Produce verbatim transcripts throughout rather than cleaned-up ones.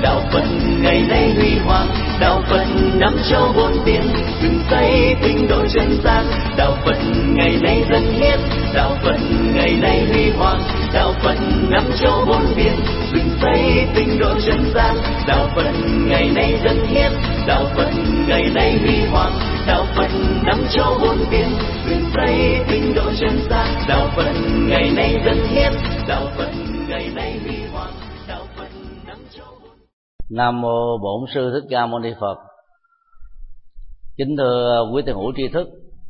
đạo Phật ngày nay huy hoàng, đạo Phật năm châu bốn biển, dựng xây tinh độ chân gian. Đạo Phật ngày nay dân hiến, đạo Phật ngày nay huy hoàng, đạo Phật năm châu bốn biển, dựng xây tinh độ chân gian. Đạo Phật ngày nay dân hiến, đạo Phật ngày nay huy hoàng, đạo Phật năm châu bốn biển, dựng xây tinh độ chân gian. Đạo Phật ngày nay dân hiến, đạo Phật ngày nay huy hoàng, đạo Phật năm châu bốn biển. Nam mô Bổn Sư Thích Ca Mâu Ni Phật. Kính thưa quý tiền hữu tri thức,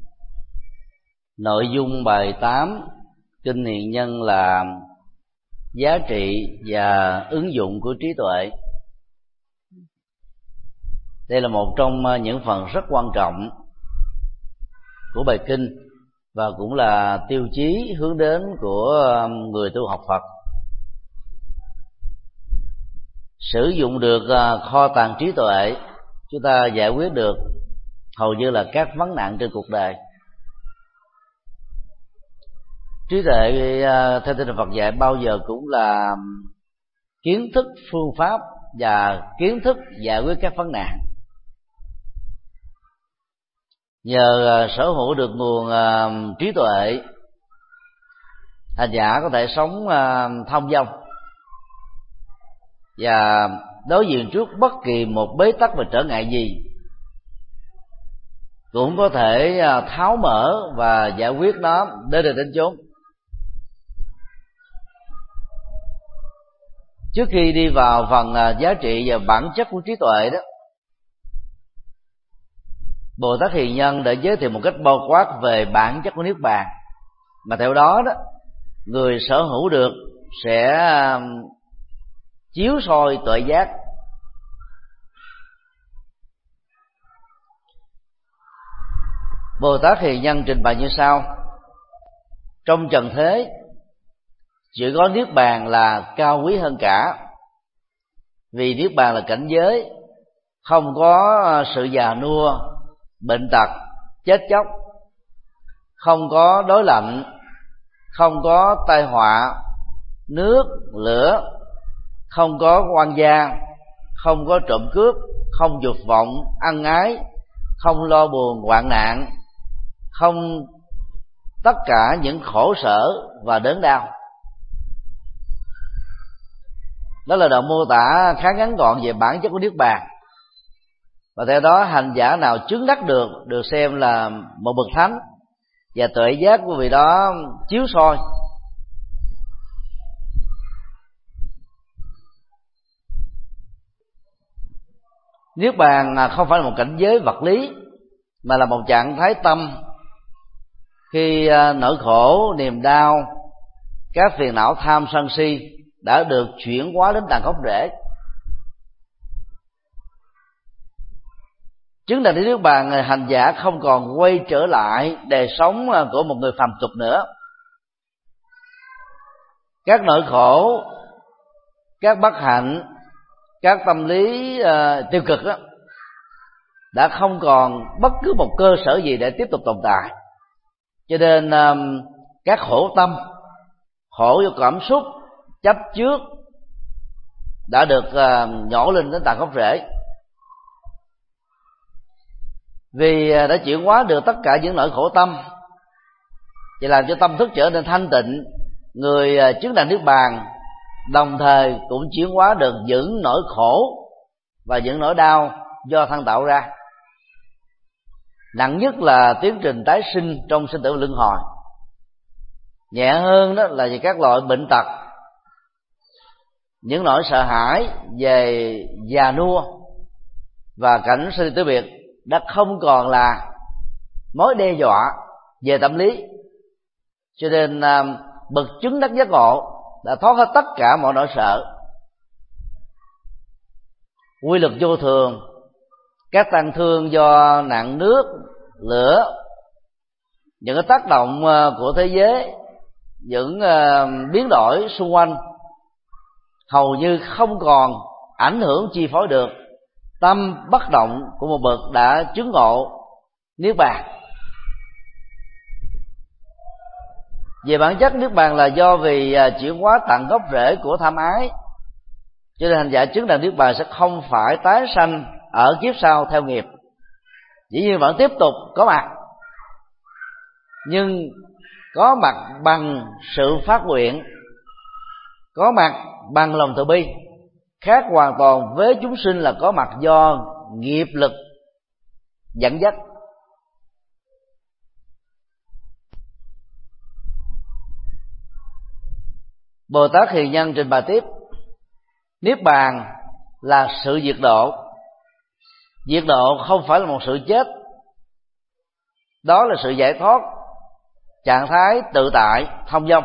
nội dung bài tám Kinh Hiền Nhân là giá trị và ứng dụng của trí tuệ. Đây là một trong những phần rất quan trọng của bài kinh và cũng là tiêu chí hướng đến của người tu học Phật. Sử dụng được kho tàng trí tuệ, chúng ta giải quyết được hầu như là các vấn nạn trên cuộc đời. Trí tuệ theo tinh thần Phật dạy bao giờ cũng là kiến thức, phương pháp và kiến thức giải quyết các vấn nạn. Nhờ sở hữu được nguồn trí tuệ, hành giả có thể sống thông dong và đối diện trước bất kỳ một bế tắc và trở ngại gì cũng có thể tháo mở và giải quyết nó đến nơi đến chốn. Trước khi đi vào phần giá trị và bản chất của trí tuệ đó, Bồ Tát Hiền Nhân đã giới thiệu một cách bao quát về bản chất của Niết Bàn, mà theo đó đó người sở hữu được sẽ chiếu soi tuệ giác. Bồ Tát Hiền Nhân trình bày như sau: trong trần thế chỉ có Niết Bàn là cao quý hơn cả, vì Niết Bàn là cảnh giới không có sự già nua, bệnh tật, chết chóc, không có đói lạnh, không có tai họa, nước, lửa, không có oan gia, không có trộm cướp, không dục vọng, ân ái, không lo buồn hoạn nạn, không tất cả những khổ sở và đớn đau. Đó là đoạn mô tả khá ngắn gọn về bản chất của Niết Bàn. Và theo đó hành giả nào chứng đắc được được xem là một bậc thánh, và tuệ giác của vị đó chiếu soi. Niết Bàn không phải là một cảnh giới vật lý, mà là một trạng thái tâm khi nỗi khổ, niềm đau, các phiền não tham sân si đã được chuyển hóa đến tận gốc rễ. Chứng đắc đến Niết Bàn, hành giả không còn quay trở lại đời sống của một người phàm tục nữa. Các nỗi khổ, các bất hạnh, các tâm lý uh, tiêu cực đó, đã không còn bất cứ một cơ sở gì để tiếp tục tồn tại. Cho nên um, các khổ tâm, khổ do cảm xúc, chấp trước đã được uh, nhổ lên đến tận gốc rễ. Vì đã chuyển hóa được tất cả những nỗi khổ tâm, chỉ làm cho tâm thức trở nên thanh tịnh, người chứng đắc Niết Bàn đồng thời cũng chuyển hóa được những nỗi khổ và những nỗi đau do thân tạo ra. Nặng nhất là tiến trình tái sinh trong sinh tử luân hồi, nhẹ hơn đó là về các loại bệnh tật, những nỗi sợ hãi về già nua và cảnh sinh tử biệt đã không còn là mối đe dọa về tâm lý. Cho nên bậc chứng đắc giác ngộ đã thoát hết tất cả mọi nỗi sợ. Quy luật vô thường, các tăng thương do nạn nước, lửa, những cái tác động của thế giới, những biến đổi xung quanh hầu như không còn ảnh hưởng chi phối được tâm bất động của một bậc đã chứng ngộ Niết Bàn. Về bản chất, Niết Bàn là do vì chuyển hóa tận gốc rễ của tham ái, cho nên hành giả chứng đắc niết bàn sẽ không phải tái sanh ở kiếp sau theo nghiệp, dĩ nhiên vẫn tiếp tục có mặt, nhưng có mặt bằng sự phát nguyện, có mặt bằng lòng từ bi, khác hoàn toàn với chúng sinh là có mặt do nghiệp lực dẫn dắt. Bồ Tát Hiền Nhân trình bày tiếp: niết bàn là sự diệt độ. Diệt độ không phải là một sự chết, đó là sự giải thoát, trạng thái tự tại thông dong.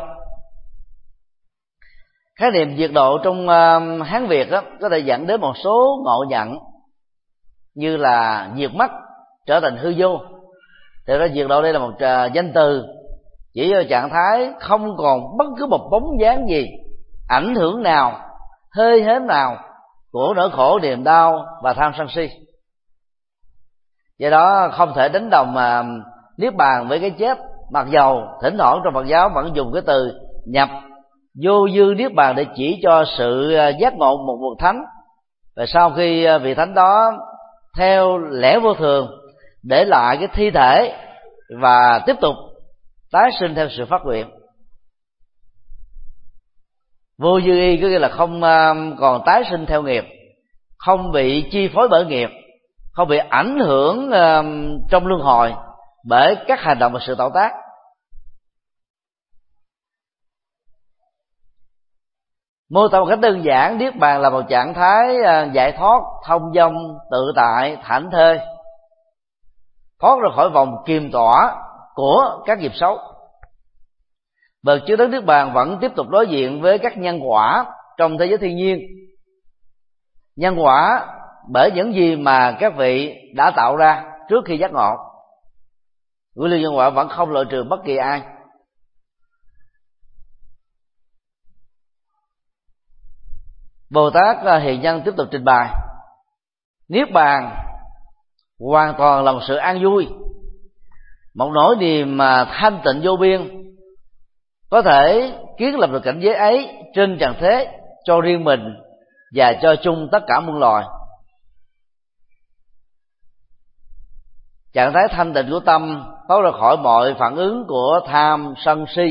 Khái niệm diệt độ trong uh, Hán Việt đó, có thể dẫn đến một số ngộ nhận như là diệt mất trở thành hư vô. Thực ra diệt độ đây là một uh, danh từ chỉ cho trạng thái không còn bất cứ một bóng dáng gì, ảnh hưởng nào, hơi hến nào của nỗi khổ, niềm đau và tham sân si. Do đó không thể đánh đồng mà niết bàn với cái chết, mặc dầu thỉnh thoảng trong Phật giáo vẫn dùng cái từ nhập vô dư niết bàn để chỉ cho sự giác ngộ một bậc thánh. Và sau khi vị thánh đó theo lẽ vô thường để lại cái thi thể và tiếp tục tái sinh theo sự phát nguyện. Vô dư y có nghĩa là không còn tái sinh theo nghiệp, không bị chi phối bởi nghiệp, không bị ảnh hưởng trong luân hồi bởi các hành động và sự tạo tác. Mô tả một cách đơn giản, niết bàn là một trạng thái giải thoát, thông dong, tự tại, thảnh thơi, thoát ra khỏi vòng kiềm tỏa của các nghiệp xấu. Bậc chứng đắc niết bàn vẫn tiếp tục đối diện với các nhân quả trong thế giới thiên nhiên. Nhân quả bởi những gì mà các vị đã tạo ra trước khi giác ngộ. Quy luật nhân quả vẫn không loại trừ bất kỳ ai. Bồ Tát Hiền Nhân tiếp tục trình bày: niết bàn hoàn toàn là một sự an vui, một nỗi niềm mà thanh tịnh vô biên, có thể kiến lập được cảnh giới ấy trên trần thế cho riêng mình và cho chung tất cả muôn loài. Trạng thái thanh tịnh của tâm thoát ra khỏi mọi phản ứng của tham sân si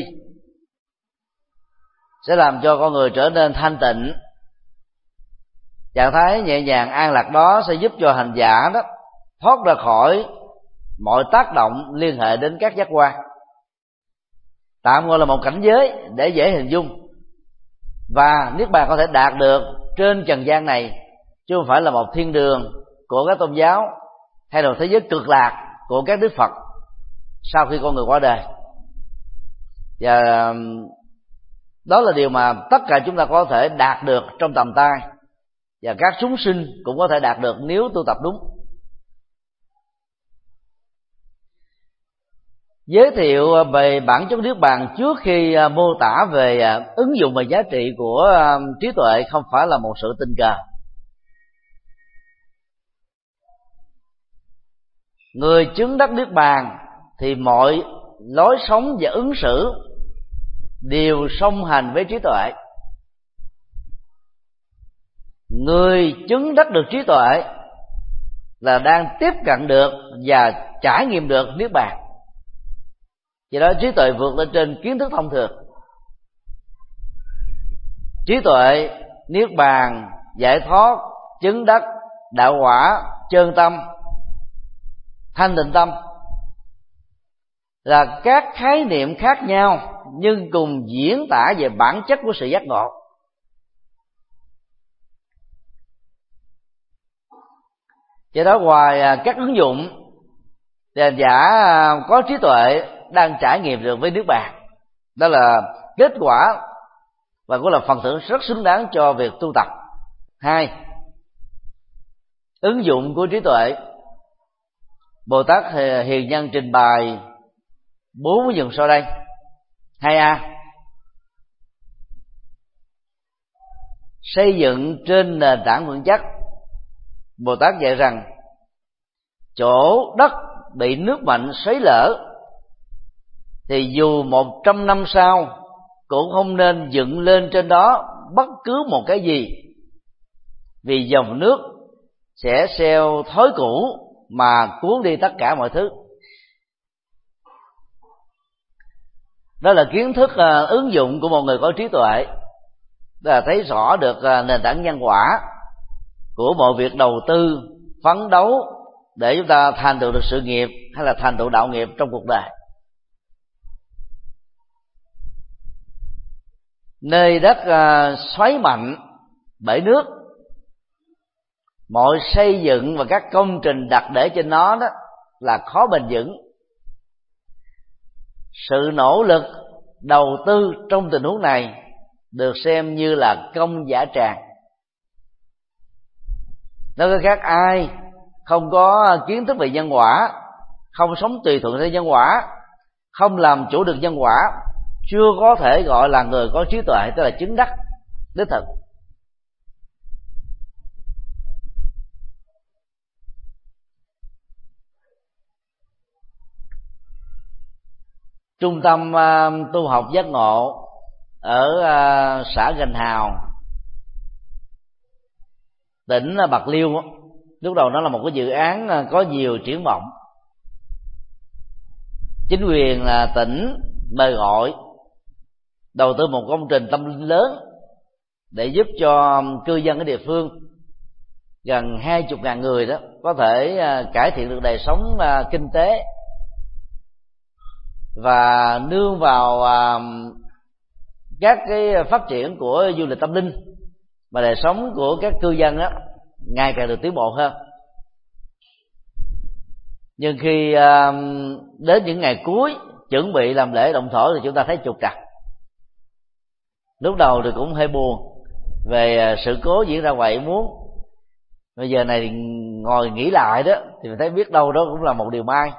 sẽ làm cho con người trở nên thanh tịnh. Trạng thái nhẹ nhàng an lạc đó sẽ giúp cho hành giả đó thoát ra khỏi mọi tác động liên hệ đến các giác quan, tạm gọi là một cảnh giới để dễ hình dung. Và niết bàn có thể đạt được trên trần gian này, chứ không phải là một thiên đường của các tôn giáo hay là một thế giới cực lạc của các đức Phật sau khi con người qua đời. Và đó là điều mà tất cả chúng ta có thể đạt được trong tầm tay, và các chúng sinh cũng có thể đạt được nếu tu tập đúng. Giới thiệu về bản chất niết bàn trước khi mô tả về ứng dụng và giá trị của trí tuệ không phải là một sự tình cờ. Người chứng đắc niết bàn thì mọi lối sống và ứng xử đều song hành với trí tuệ. Người chứng đắc được trí tuệ là đang tiếp cận được và trải nghiệm được niết bàn. Vì đó trí tuệ vượt lên trên kiến thức thông thường. Trí tuệ, niết bàn, giải thoát, chứng đắc, đạo quả, chân tâm, thanh tịnh tâm là các khái niệm khác nhau nhưng cùng diễn tả về bản chất của sự giác ngộ. Cho đó ngoài các ứng dụng thì hành giả có trí tuệ đang trải nghiệm được với niết bàn. Đó là kết quả và cũng là phần thưởng rất xứng đáng cho việc tu tập. Hai, ứng dụng của trí tuệ. Bồ Tát Hiền Nhân trình bày bốn dùng sau đây. Hai a, xây dựng trên nền tảng vững chắc. Bồ Tát dạy rằng chỗ đất bị nước mạnh xoáy lở thì dù một trăm năm sau cũng không nên dựng lên trên đó bất cứ một cái gì vì dòng nước sẽ theo thói cũ mà cuốn đi tất cả mọi thứ. Đó là kiến thức uh, ứng dụng của một người có trí tuệ, đó là thấy rõ được uh, nền tảng nhân quả của mọi việc đầu tư, phấn đấu để chúng ta thành tựu được sự nghiệp hay là thành tựu đạo nghiệp trong cuộc đời. Nơi đất uh, xoáy mạnh bởi nước, mọi xây dựng và các công trình đặt để trên nó đó là khó bền vững. Sự nỗ lực đầu tư trong tình huống này được xem như là công giả tràng. Nói cách khác, ai không có kiến thức về nhân quả, không sống tùy thuận theo nhân quả, không làm chủ được nhân quả, chưa có thể gọi là người có trí tuệ, tức là chứng đắc đích thực. Trung tâm uh, tu học giác ngộ ở uh, xã Gành Hào, tỉnh uh, Bạc Liêu, lúc đầu nó là một cái dự án uh, có nhiều triển vọng. Chính quyền uh, tỉnh mời gọi đầu tư một công trình tâm linh lớn để giúp cho cư dân ở địa phương gần hai chục ngàn người đó có thể uh, cải thiện được đời sống uh, kinh tế, và nương vào à, các cái phát triển của du lịch tâm linh mà đời sống của các cư dân đó ngày càng được tiến bộ hơn. Nhưng khi à, đến những ngày cuối chuẩn bị làm lễ động thổ thì chúng ta thấy trục trặc. Lúc đầu thì cũng hơi buồn về sự cố diễn ra ngoài ý muốn. Bây giờ này thì ngồi nghĩ lại đó thì mình thấy biết đâu đó cũng là một điều may.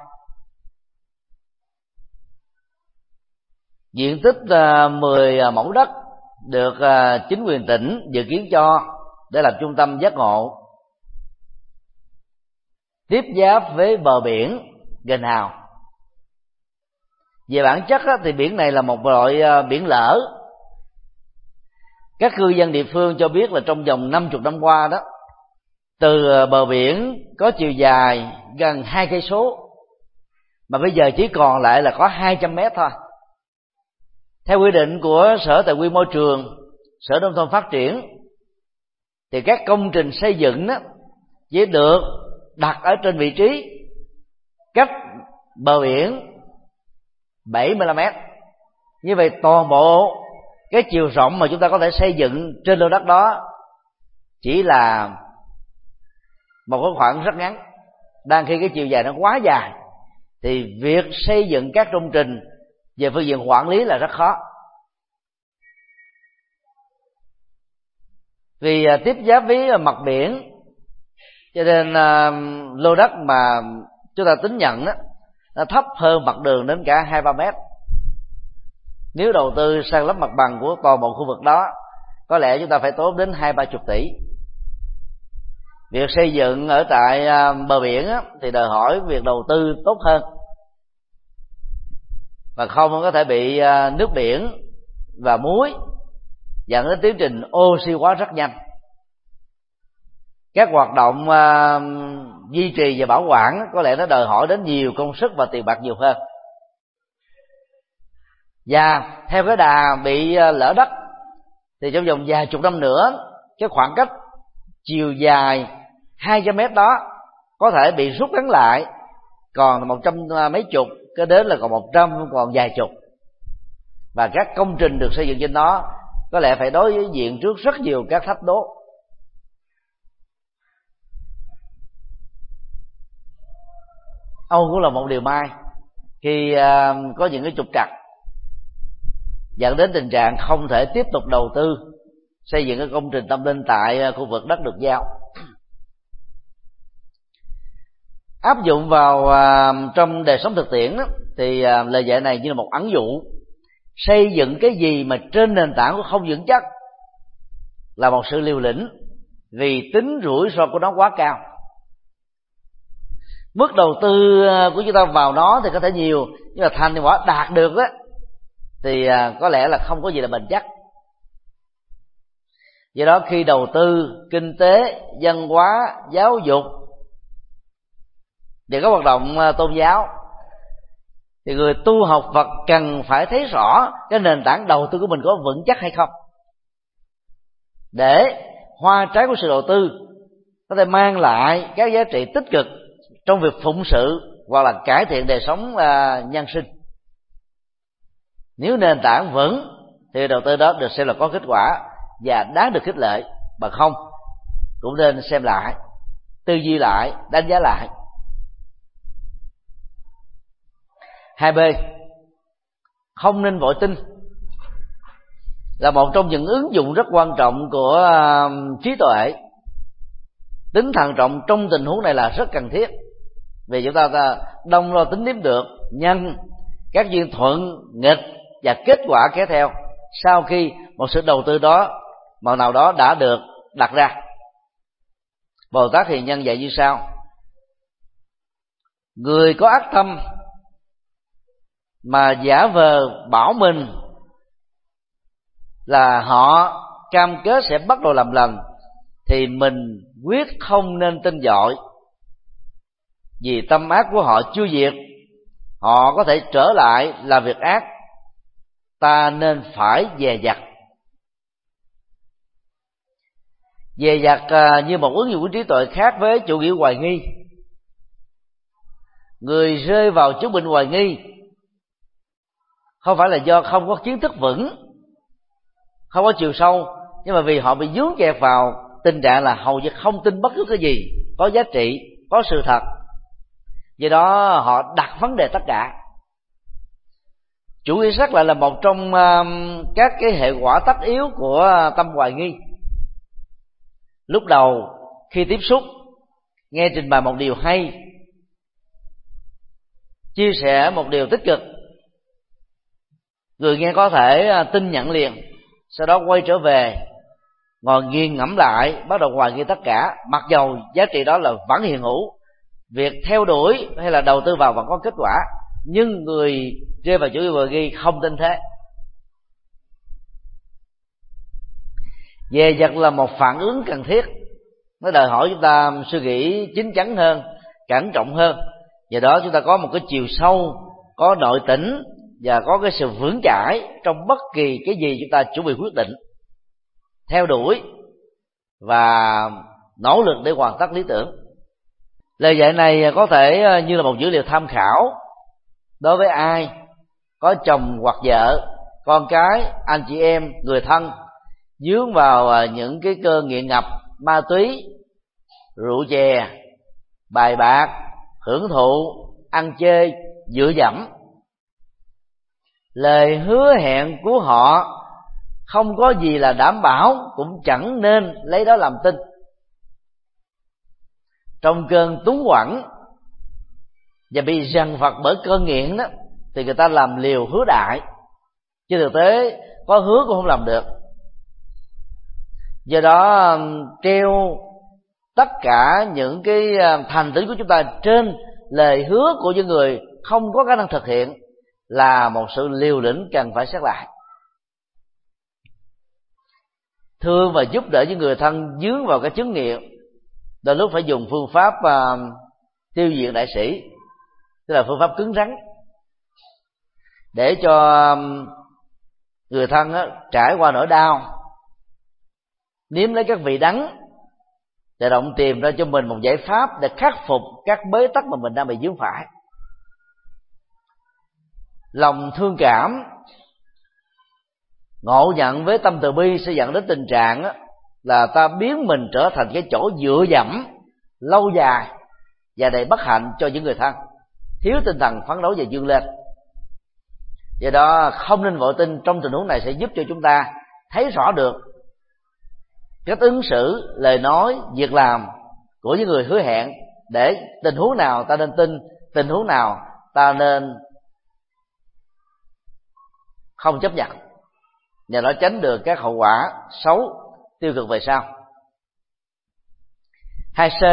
Diện tích uh, mười mẫu đất được uh, chính quyền tỉnh dự kiến cho để làm trung tâm giác ngộ, tiếp giáp với bờ biển Gành Hào. Về bản chất á, thì biển này là một loại uh, biển lở. Các cư dân địa phương cho biết là trong vòng năm mươi năm qua đó, từ uh, bờ biển có chiều dài gần hai cây số mà bây giờ chỉ còn lại là có hai trăm mét thôi. Theo quy định của Sở Tài nguyên Môi trường, Sở Nông thôn Phát triển, thì các công trình xây dựng đó chỉ được đặt ở trên vị trí cách bờ biển bảy mươi lăm mét. Như vậy toàn bộ cái chiều rộng mà chúng ta có thể xây dựng trên lô đất đó chỉ là một cái khoảng rất ngắn. Đang khi cái chiều dài nó quá dài thì việc xây dựng các công trình về phương diện quản lý là rất khó. Vì tiếp giáp với mặt biển cho nên uh, lô đất mà chúng ta tính nhận đó, nó thấp hơn mặt đường đến cả hai ba mét. Nếu đầu tư san lấp mặt bằng của toàn bộ khu vực đó, có lẽ chúng ta phải tốn đến hai ba chục tỷ. Việc xây dựng ở tại uh, bờ biển á, thì đòi hỏi việc đầu tư tốt hơn, và không có thể bị uh, nước biển và muối dẫn đến tiến trình oxy hóa rất nhanh. Các hoạt động uh, duy trì và bảo quản có lẽ nó đòi hỏi đến nhiều công sức và tiền bạc nhiều hơn. Và theo cái đà bị uh, lở đất thì trong vòng vài chục năm nữa, cái khoảng cách chiều dài hai trăm mét đó có thể bị rút ngắn lại còn một trăm mấy chục, cái đến là còn một trăm, còn vài chục. Và các công trình được xây dựng trên đó có lẽ phải đối diện trước rất nhiều các thách đố. Âu cũng là một điều may khi uh, có những cái trục trặc dẫn đến tình trạng không thể tiếp tục đầu tư xây dựng cái công trình tâm linh tại khu vực đất được giao. Áp dụng vào uh, trong đời sống thực tiễn đó, thì uh, lời dạy này như là một ẩn dụ. Xây dựng cái gì mà trên nền tảng của không vững chắc là một sự liều lĩnh, vì tính rủi ro của nó quá cao. Mức đầu tư của chúng ta vào nó thì có thể nhiều, nhưng mà thành quả đạt được đó thì uh, có lẽ là không có gì là bền chắc. Do đó khi đầu tư kinh tế, văn hóa, giáo dục và các hoạt động tôn giáo, thì người tu học Phật cần phải thấy rõ cái nền tảng đầu tư của mình có vững chắc hay không, để hoa trái của sự đầu tư có thể mang lại các giá trị tích cực trong việc phụng sự hoặc là cải thiện đời sống uh, nhân sinh. Nếu nền tảng vững thì đầu tư đó được xem là có kết quả và đáng được khích lệ, mà không cũng nên xem lại, tư duy lại, đánh giá lại. Hai B, không nên vội tin là một trong những ứng dụng rất quan trọng của uh, trí tuệ. Tính thận trọng trong tình huống này là rất cần thiết, vì chúng ta, ta đông lo tính đếm được nhân các duyên thuận nghịch và kết quả kéo theo sau khi một sự đầu tư đó màu nào đó đã được đặt ra. Bồ Tát Hiền Nhân dạy như sau: người có ác tâm mà giả vờ bảo mình là họ cam kết sẽ bắt đầu làm lành, thì mình quyết không nên tin dội, vì tâm ác của họ chưa diệt, họ có thể trở lại làm việc ác, ta nên phải dè dặt. Dè dặt như một ứng dụng của trí tuệ khác với chủ nghĩa hoài nghi. Người rơi vào chứng bệnh hoài nghi không phải là do không có kiến thức vững, không có chiều sâu, nhưng mà vì họ bị vướng kẹt vào tình trạng là hầu như không tin bất cứ cái gì có giá trị, có sự thật. Do đó họ đặt vấn đề tất cả. Chủ nghĩa sắc lại là một trong các cái hệ quả tất yếu của tâm hoài nghi. Lúc đầu khi tiếp xúc, nghe trình bày một điều hay, chia sẻ một điều tích cực, người nghe có thể tin nhận liền, sau đó quay trở về ngồi nghiền ngẫm lại, bắt đầu hoài nghi tất cả, mặc dầu giá trị đó là vẫn hiện hữu, việc theo đuổi hay là đầu tư vào vẫn có kết quả, nhưng người rơi vào chủ nghĩa hoài nghi không tin thế. Dè dặt là một phản ứng cần thiết, nó đòi hỏi chúng ta suy nghĩ chín chắn hơn, cẩn trọng hơn. Do đó chúng ta có một cái chiều sâu, có nội tỉnh và có cái sự vững chãi trong bất kỳ cái gì chúng ta chuẩn bị quyết định, theo đuổi và nỗ lực để hoàn tất lý tưởng. Lời dạy này có thể như là một dữ liệu tham khảo đối với ai có chồng hoặc vợ, con cái, anh chị em, người thân dướng vào những cái cơn nghiện ngập ma túy, rượu chè, bài bạc, hưởng thụ, ăn chơi, dựa dẫm. Lời hứa hẹn của họ không có gì là đảm bảo, cũng chẳng nên lấy đó làm tin. Trong cơn túng quẫn và bị dằn vặt bởi cơn nghiện đó, thì người ta làm liều hứa đại, chứ thực tế có hứa cũng không làm được. Do đó treo tất cả những cái thành tựu của chúng ta trên lời hứa của những người không có khả năng thực hiện là một sự liều lĩnh cần phải xét lại. Thương và giúp đỡ những người thân dướng vào cái chứng nghiện, đôi lúc phải dùng phương pháp uh, tiêu diệt đại sĩ, tức là phương pháp cứng rắn, để cho người thân uh, trải qua nỗi đau, nếm lấy các vị đắng, để động tìm ra cho mình một giải pháp để khắc phục các bế tắc mà mình đang bị vướng phải. Lòng thương cảm ngộ nhận với tâm từ bi sẽ dẫn đến tình trạng đó, là ta biến mình trở thành cái chỗ dựa dẫm lâu dài và đầy bất hạnh cho những người thân, thiếu tinh thần phấn đấu và vươn lên. Do đó không nên vội tin trong tình huống này sẽ giúp cho chúng ta thấy rõ được cách ứng xử, lời nói, việc làm của những người hứa hẹn, để tình huống nào ta nên tin, tình huống nào ta nên không chấp nhận, nhờ đó tránh được các hậu quả xấu tiêu cực về sau. Hai C,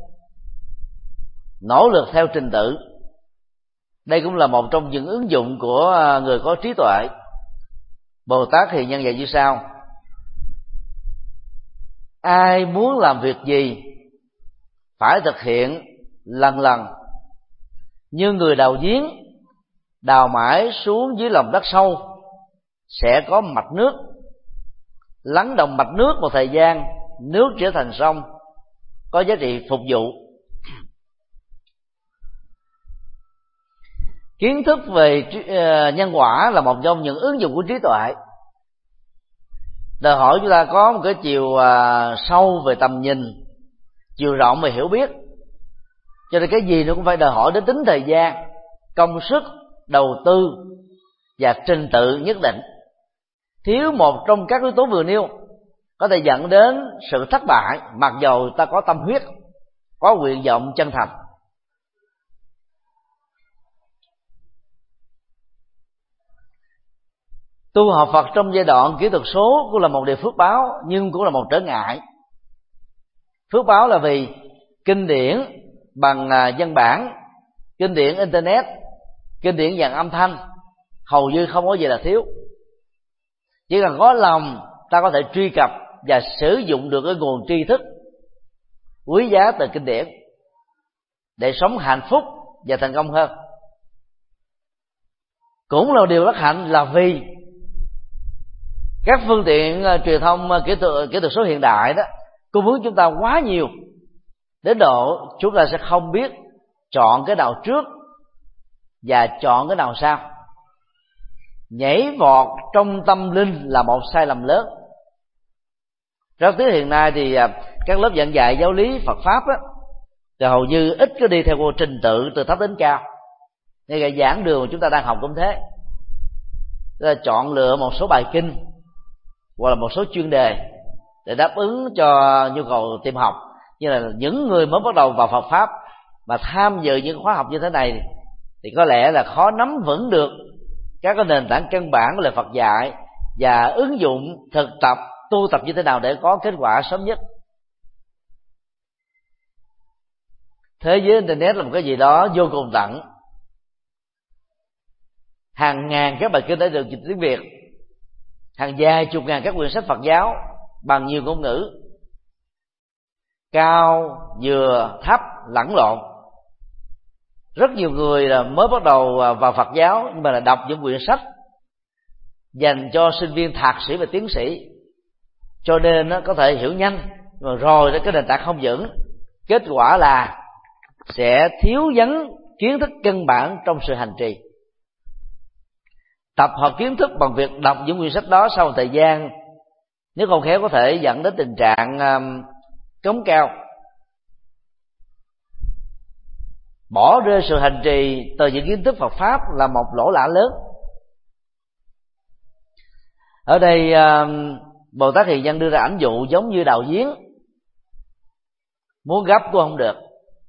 nỗ lực theo trình tự. Đây cũng là một trong những ứng dụng của người có trí tuệ. Bồ Tát Hiền Nhân dạy như sau: ai muốn làm việc gì phải thực hiện lần lần, như người đào giếng đào mãi xuống dưới lòng đất sâu sẽ có mạch nước, lắng động mạch nước một thời gian, nước trở thành sông, có giá trị phục vụ. Kiến thức về nhân quả là một trong những ứng dụng của trí tuệ, đòi hỏi chúng ta có một cái chiều sâu về tầm nhìn, chiều rộng về hiểu biết. Cho nên cái gì nó cũng phải đòi hỏi đến tính thời gian, công sức, đầu tư và trình tự nhất định. Thiếu một trong các yếu tố vừa nêu có thể dẫn đến sự thất bại, mặc dầu ta có tâm huyết, có nguyện vọng chân thành. Tu học Phật trong giai đoạn kỹ thuật số cũng là một điều phước báo, nhưng cũng là một trở ngại. Phước báo là vì kinh điển bằng văn bản, kinh điển internet, kinh điển dạng âm thanh hầu như không có gì là thiếu. Chỉ cần có lòng, ta có thể truy cập và sử dụng được cái nguồn tri thức quý giá từ kinh điển để sống hạnh phúc và thành công hơn. Cũng là điều bất hạnh là vì các phương tiện uh, truyền thông uh, kỹ thuật kỹ thuật số hiện đại đó cung ứng chúng ta quá nhiều, đến độ chúng ta sẽ không biết chọn cái nào trước và chọn cái nào sau. Nhảy vọt trong tâm linh là một sai lầm lớn. Rất tiếc hiện nay thì uh, các lớp giảng dạy giáo lý Phật pháp đó, thì hầu như ít có đi theo một trình tự từ thấp đến cao. Ngay cả giảng đường mà chúng ta đang học cũng thế, là chọn lựa một số bài kinh hoặc là một số chuyên đề để đáp ứng cho nhu cầu tìm học. Như là những người mới bắt đầu vào Phật pháp mà tham dự những khóa học như thế này thì có lẽ là khó nắm vững được các cái nền tảng căn bản của lời Phật dạy và ứng dụng thực tập tu tập như thế nào để có kết quả sớm nhất. Thế giới internet là một cái gì đó vô cùng tận, hàng ngàn các bài kinh đã được dịch tiếng Việt, hàng vài chục ngàn các quyển sách Phật giáo bằng nhiều ngôn ngữ, cao vừa thấp lẫn lộn. Rất nhiều người là mới bắt đầu vào Phật giáo nhưng mà là đọc những quyển sách dành cho sinh viên thạc sĩ và tiến sĩ, cho nên nó có thể hiểu nhanh, mà rồi cái nền tảng không vững, kết quả là sẽ thiếu vắng kiến thức căn bản trong sự hành trì. Tập hợp kiến thức bằng việc đọc những quyển sách đó sau một thời gian, nếu không khéo có thể dẫn đến tình trạng um, cống cao, bỏ rơi sự hành trì từ những kiến thức Phật pháp là một lỗ lã lớn. Ở đây um, Bồ Tát Hiền Nhân đưa ra ảnh dụ giống như đào giếng, muốn gấp cũng không được,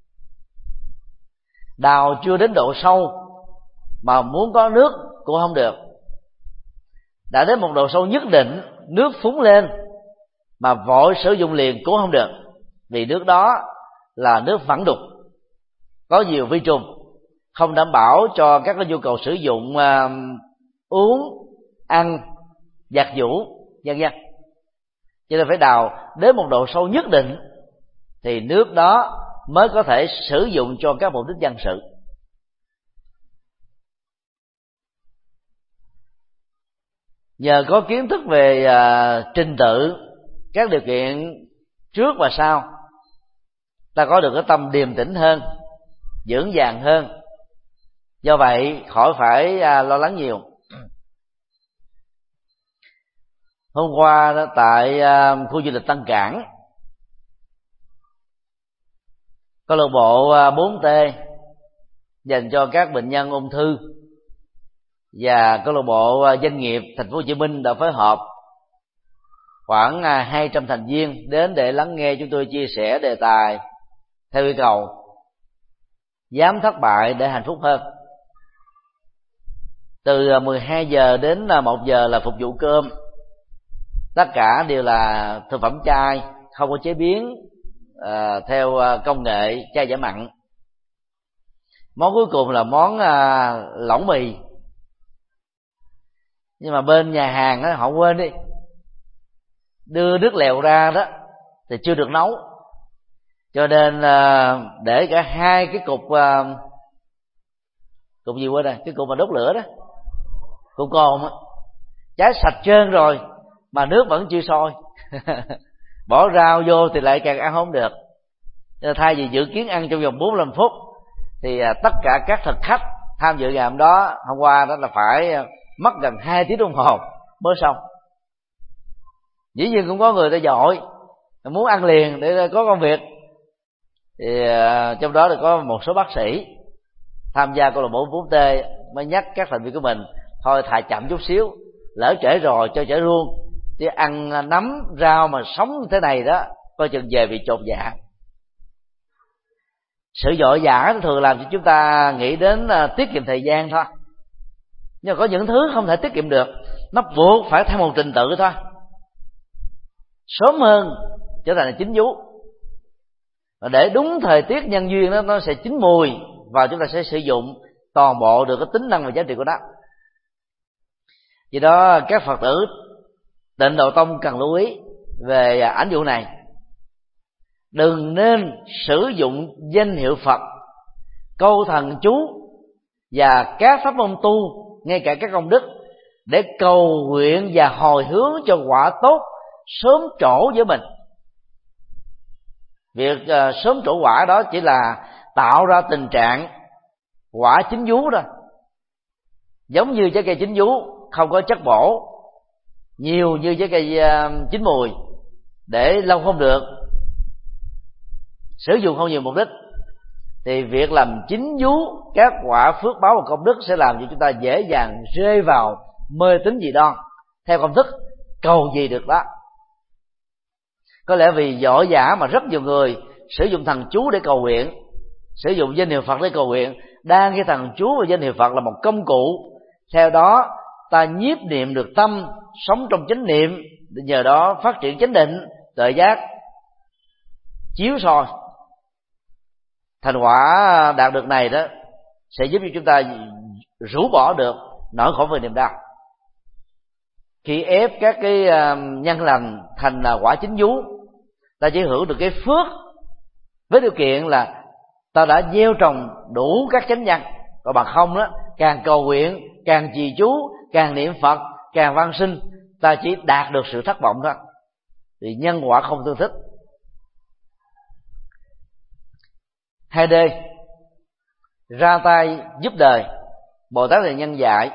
đào chưa đến độ sâu mà muốn có nước cũng không được, đã đến một độ sâu nhất định nước phúng lên mà vội sử dụng liền cũng không được, vì nước đó là nước phẳng đục, có nhiều vi trùng, không đảm bảo cho các cái nhu cầu sử dụng uh, uống, ăn, giặt giũ, vân vân. Cho nên phải đào đến một độ sâu nhất định thì nước đó mới có thể sử dụng cho các mục đích dân sự. Nhờ có kiến thức về uh, trình tự, các điều kiện trước và sau, ta có được cái tâm điềm tĩnh hơn, vững vàng hơn. Do vậy khỏi phải uh, lo lắng nhiều. Hôm qua đó, tại uh, khu du lịch Tân Cảng, câu lạc bộ uh, bốn T dành cho các bệnh nhân ung thư và câu lạc bộ doanh nghiệp Thành phố Hồ Chí Minh đã phối hợp khoảng hai trăm thành viên đến để lắng nghe chúng tôi chia sẻ đề tài theo yêu cầu dám thất bại để hạnh phúc hơn. Từ mười hai giờ đến một giờ là phục vụ cơm, tất cả đều là thực phẩm chay, không có chế biến uh, theo công nghệ chay giả mặn. Món cuối cùng là món uh, lẩu mì, nhưng mà bên nhà hàng đó họ quên đi đưa nước lèo ra đó, thì chưa được nấu, cho nên để cả hai cái cục cục gì quên đây, cái cục mà đốt lửa đó, cục cồn á, cháy sạch trơn rồi mà nước vẫn chưa sôi. Bỏ rau vô thì lại càng ăn không được. Nên thay vì dự kiến ăn trong vòng bốn mươi lăm phút thì tất cả các thực khách tham dự ngày hôm đó hôm qua đó là phải mất gần hai tiếng đồng hồ mới xong. Dĩ nhiên cũng có người ta dội muốn ăn liền để có công việc, thì uh, trong đó thì có một số bác sĩ tham gia câu lạc bộ bốn T mới nhắc các thành viên của mình thôi thà chậm chút xíu, lỡ trễ rồi cho trễ luôn, chứ ăn nấm rau mà sống như thế này đó coi chừng về bị chột dạ. Sự vội vã thường làm cho chúng ta nghĩ đến uh, tiết kiệm thời gian thôi, nhưng mà có những thứ không thể tiết kiệm được, nó buộc phải theo một trình tự thôi, sớm hơn trở thành là chín vú, và để đúng thời tiết nhân duyên đó, nó sẽ chín mùi và chúng ta sẽ sử dụng toàn bộ được cái tính năng và giá trị của nó. Vì đó các Phật tử Tịnh Độ Tông cần lưu ý về ảnh dụ này. Đừng nên sử dụng danh hiệu Phật, câu thần chú và các pháp môn tu, ngay cả các công đức, để cầu nguyện và hồi hướng cho quả tốt sớm trổ với mình. Việc uh, sớm trổ quả đó chỉ là tạo ra tình trạng quả chín vú thôi. Giống như trái cây chín vú không có chất bổ nhiều như trái cây uh, chín mùi, để lâu không được, sử dụng không nhiều mục đích, thì việc làm chín vú các quả phước báo và công đức sẽ làm cho chúng ta dễ dàng rơi vào mê tín dị đoan theo công thức cầu gì được đó. Có lẽ vì vội vã mà rất nhiều người sử dụng thần chú để cầu nguyện, sử dụng danh hiệu Phật để cầu nguyện, đang cái thần chú và danh hiệu Phật là một công cụ. Theo đó ta nhiếp niệm được tâm, sống trong chánh niệm, nhờ đó phát triển chánh định, tuệ giác chiếu soi. Thành quả đạt được này đó sẽ giúp cho chúng ta rũ bỏ được nỗi khổ về niềm đau. Khi ép các cái nhân lành thành quả chín vú, ta chỉ hưởng được cái phước với điều kiện là ta đã gieo trồng đủ các chánh nhân. Còn bằng không đó, càng cầu nguyện, càng trì chú, càng niệm Phật, càng văn sinh, ta chỉ đạt được sự thất vọng thôi, thì nhân quả không tương thích. Hai D, ra tay giúp đời. Bồ Tát là nhân dạy.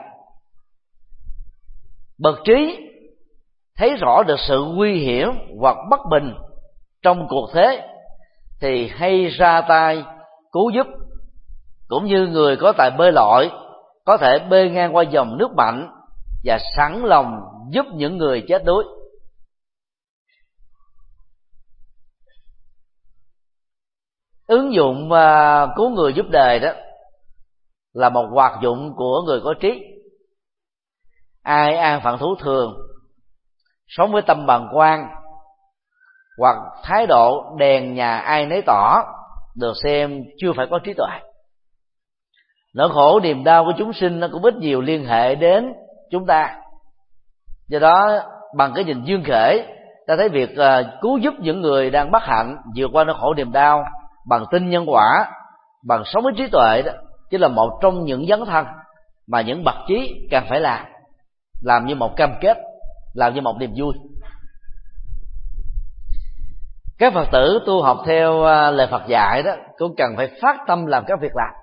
Bậc trí thấy rõ được sự nguy hiểm hoặc bất bình trong cuộc thế thì hay ra tay cứu giúp, cũng như người có tài bơi lội có thể bơi ngang qua dòng nước mạnh và sẵn lòng giúp những người chết đuối. Ứng dụng uh, cứu người giúp đời đó là một hoạt dụng của người có trí. Ai an phận thú thường, sống với tâm bàng quan hoặc thái độ đèn nhà ai nấy tỏ, được xem chưa phải có trí tuệ. Nỗi khổ niềm đau của chúng sinh nó cũng ít nhiều liên hệ đến chúng ta. Do đó bằng cái nhìn dương khể, ta thấy việc uh, cứu giúp những người đang bất hạnh vượt qua nỗi khổ niềm đau bằng tin nhân quả, bằng sống với trí tuệ đó, chỉ là một trong những dấn thân mà những bậc trí cần phải làm, làm như một cam kết, làm như một niềm vui. Các Phật tử tu học theo lời Phật dạy đó cũng cần phải phát tâm làm các việc làm.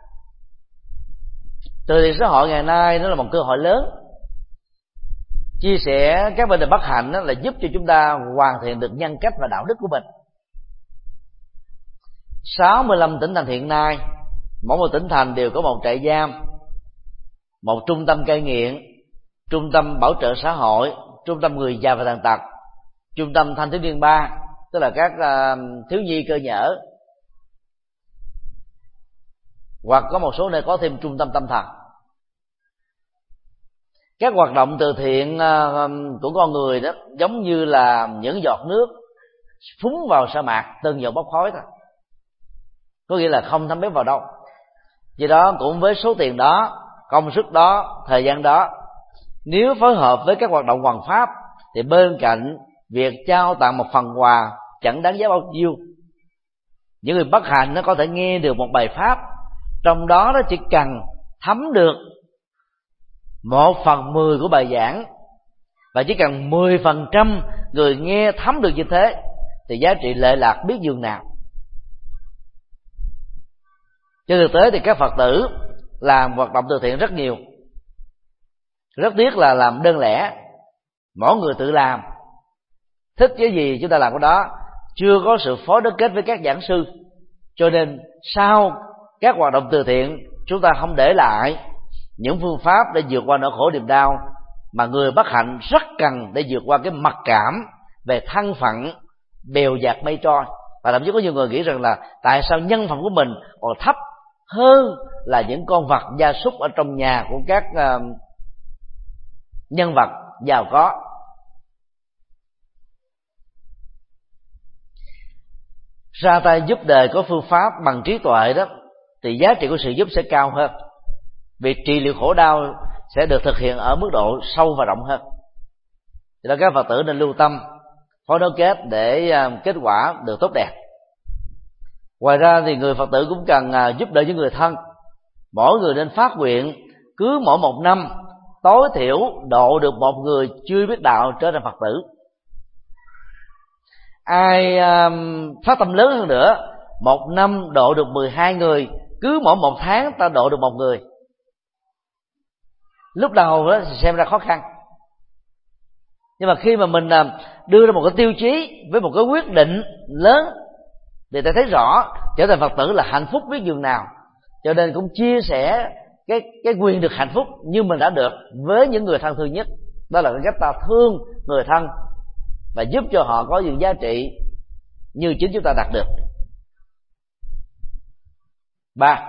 Từ thiện xã hội ngày nay nó là một cơ hội lớn. Chia sẻ các vấn đề bất hạnh đó là giúp cho chúng ta hoàn thiện được nhân cách và đạo đức của mình. sáu mươi lăm tỉnh thành hiện nay, mỗi một tỉnh thành đều có một trại giam, một trung tâm cai nghiện, trung tâm bảo trợ xã hội, trung tâm người già và tàn tật, trung tâm thanh thiếu niên ba, tức là các uh, thiếu nhi cơ nhở, hoặc có một số nơi có thêm trung tâm tâm thần. Các hoạt động từ thiện uh, của con người đó giống như là những giọt nước phúng vào sa mạc, từng giọt bốc khói thôi, có nghĩa là không thấm béo vào đâu. Vì đó cũng với số tiền đó, công sức đó, thời gian đó, nếu phối hợp với các hoạt động hoằng pháp, thì bên cạnh việc trao tặng một phần quà chẳng đáng giá bao nhiêu. Những người bất hạnh nó có thể nghe được một bài pháp, trong đó nó chỉ cần thấm được một phần mười của bài giảng, và chỉ cần mười phần trăm người nghe thấm được như thế thì giá trị lệ lạc biết dường nào. Trên thực tế thì các Phật tử làm hoạt động từ thiện rất nhiều, rất tiếc là làm đơn lẻ, mỗi người tự làm, thích cái gì chúng ta làm cái đó, chưa có sự phối đúc kết với các giảng sư. Cho nên sau các hoạt động từ thiện, chúng ta không để lại những phương pháp để vượt qua nỗi khổ niềm đau mà người bất hạnh rất cần để vượt qua cái mặc cảm về thân phận bèo dạt mây trôi. Và thậm chí có nhiều người nghĩ rằng là tại sao nhân phẩm của mình còn thấp hơn là những con vật gia súc ở trong nhà của các uh, nhân vật giàu có. Ra tay giúp đời có phương pháp bằng trí tuệ đó thì giá trị của sự giúp sẽ cao hơn, việc trị liệu khổ đau sẽ được thực hiện ở mức độ sâu và rộng hơn. Cho nên các Phật tử nên lưu tâm phối nối kết để kết quả được tốt đẹp. Ngoài ra thì người Phật tử cũng cần giúp đỡ những người thân. Mỗi người nên phát nguyện cứ mỗi một năm tối thiểu độ được một người chưa biết đạo trở thành Phật tử. Ai um, phát tâm lớn hơn nữa, một năm độ được mười hai người, cứ mỗi một tháng ta độ được một người. Lúc đầu đó thì xem ra khó khăn, nhưng mà khi mà mình đưa ra một cái tiêu chí với một cái quyết định lớn thì ta thấy rõ trở thành Phật tử là hạnh phúc biết dường nào. Cho nên cũng chia sẻ cái cái quyền được hạnh phúc như mình đã được với những người thân thương nhất. Đó là cái cách ta thương người thân và giúp cho họ có những giá trị như chính chúng ta đạt được. Ba,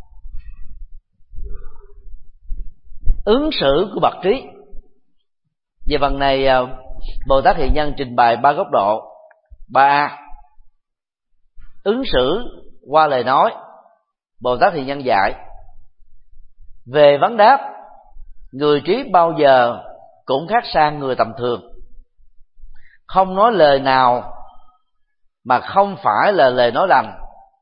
ứng xử của bậc trí. Về phần này Bồ Tát Hiện Nhân trình bày ba góc độ. Ba, ứng xử qua lời nói. Bồ Tát Hiện Nhân dạy về vấn đáp, người trí bao giờ cũng khác sang người tầm thường, không nói lời nào mà không phải là lời nói lành.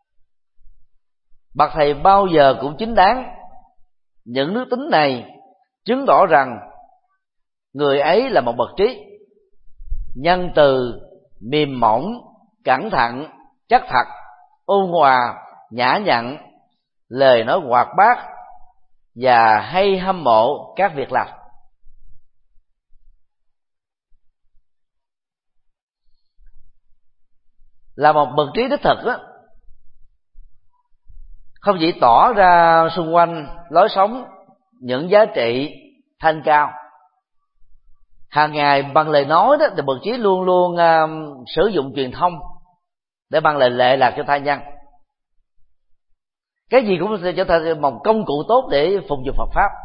Bậc thầy bao giờ cũng chính đáng. Những đức tính này chứng tỏ rằng người ấy là một bậc trí, nhân từ, mềm mỏng, cẩn thận, chắc thật, ôn hòa, nhã nhặn, lời nói hoạt bát và hay hâm mộ các việc làm. Là một bậc trí đích thực đó, không chỉ tỏ ra xung quanh lối sống những giá trị thanh cao, hàng ngày bằng lời nói đó thì bậc trí luôn luôn uh, sử dụng truyền thông để mang lời lệ lạc cho tha nhân. Cái gì cũng sẽ trở thành một công cụ tốt để phục vụ Phật pháp.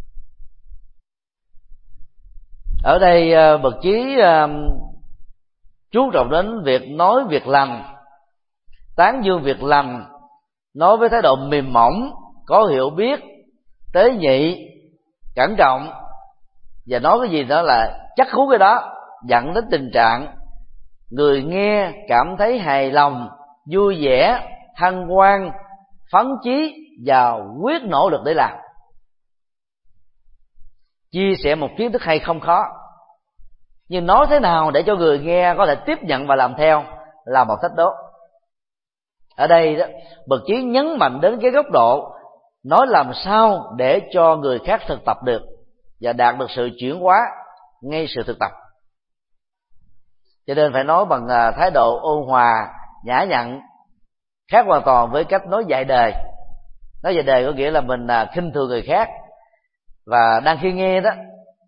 Ở đây uh, bậc trí uh, chú trọng đến việc nói việc lành, tán dương việc lành, nói với thái độ mềm mỏng, có hiểu biết, tế nhị, cẩn trọng, và nói cái gì đó là chắc cú cái đó, dẫn đến tình trạng người nghe cảm thấy hài lòng, vui vẻ, hân hoan, phấn chí và quyết nỗ lực để làm. Chia sẻ một kiến thức hay không khó, nhưng nói thế nào để cho người nghe có thể tiếp nhận và làm theo là một thách đố. Ở đây đó, bậc trí nhấn mạnh đến cái góc độ nói làm sao để cho người khác thực tập được và đạt được sự chuyển hóa ngay sự thực tập. Cho nên phải nói bằng thái độ ôn hòa, nhã nhặn, khác hoàn toàn với cách nói dạy đời. Nói dạy đời có nghĩa là mình khinh thường người khác, và đang khi nghe đó,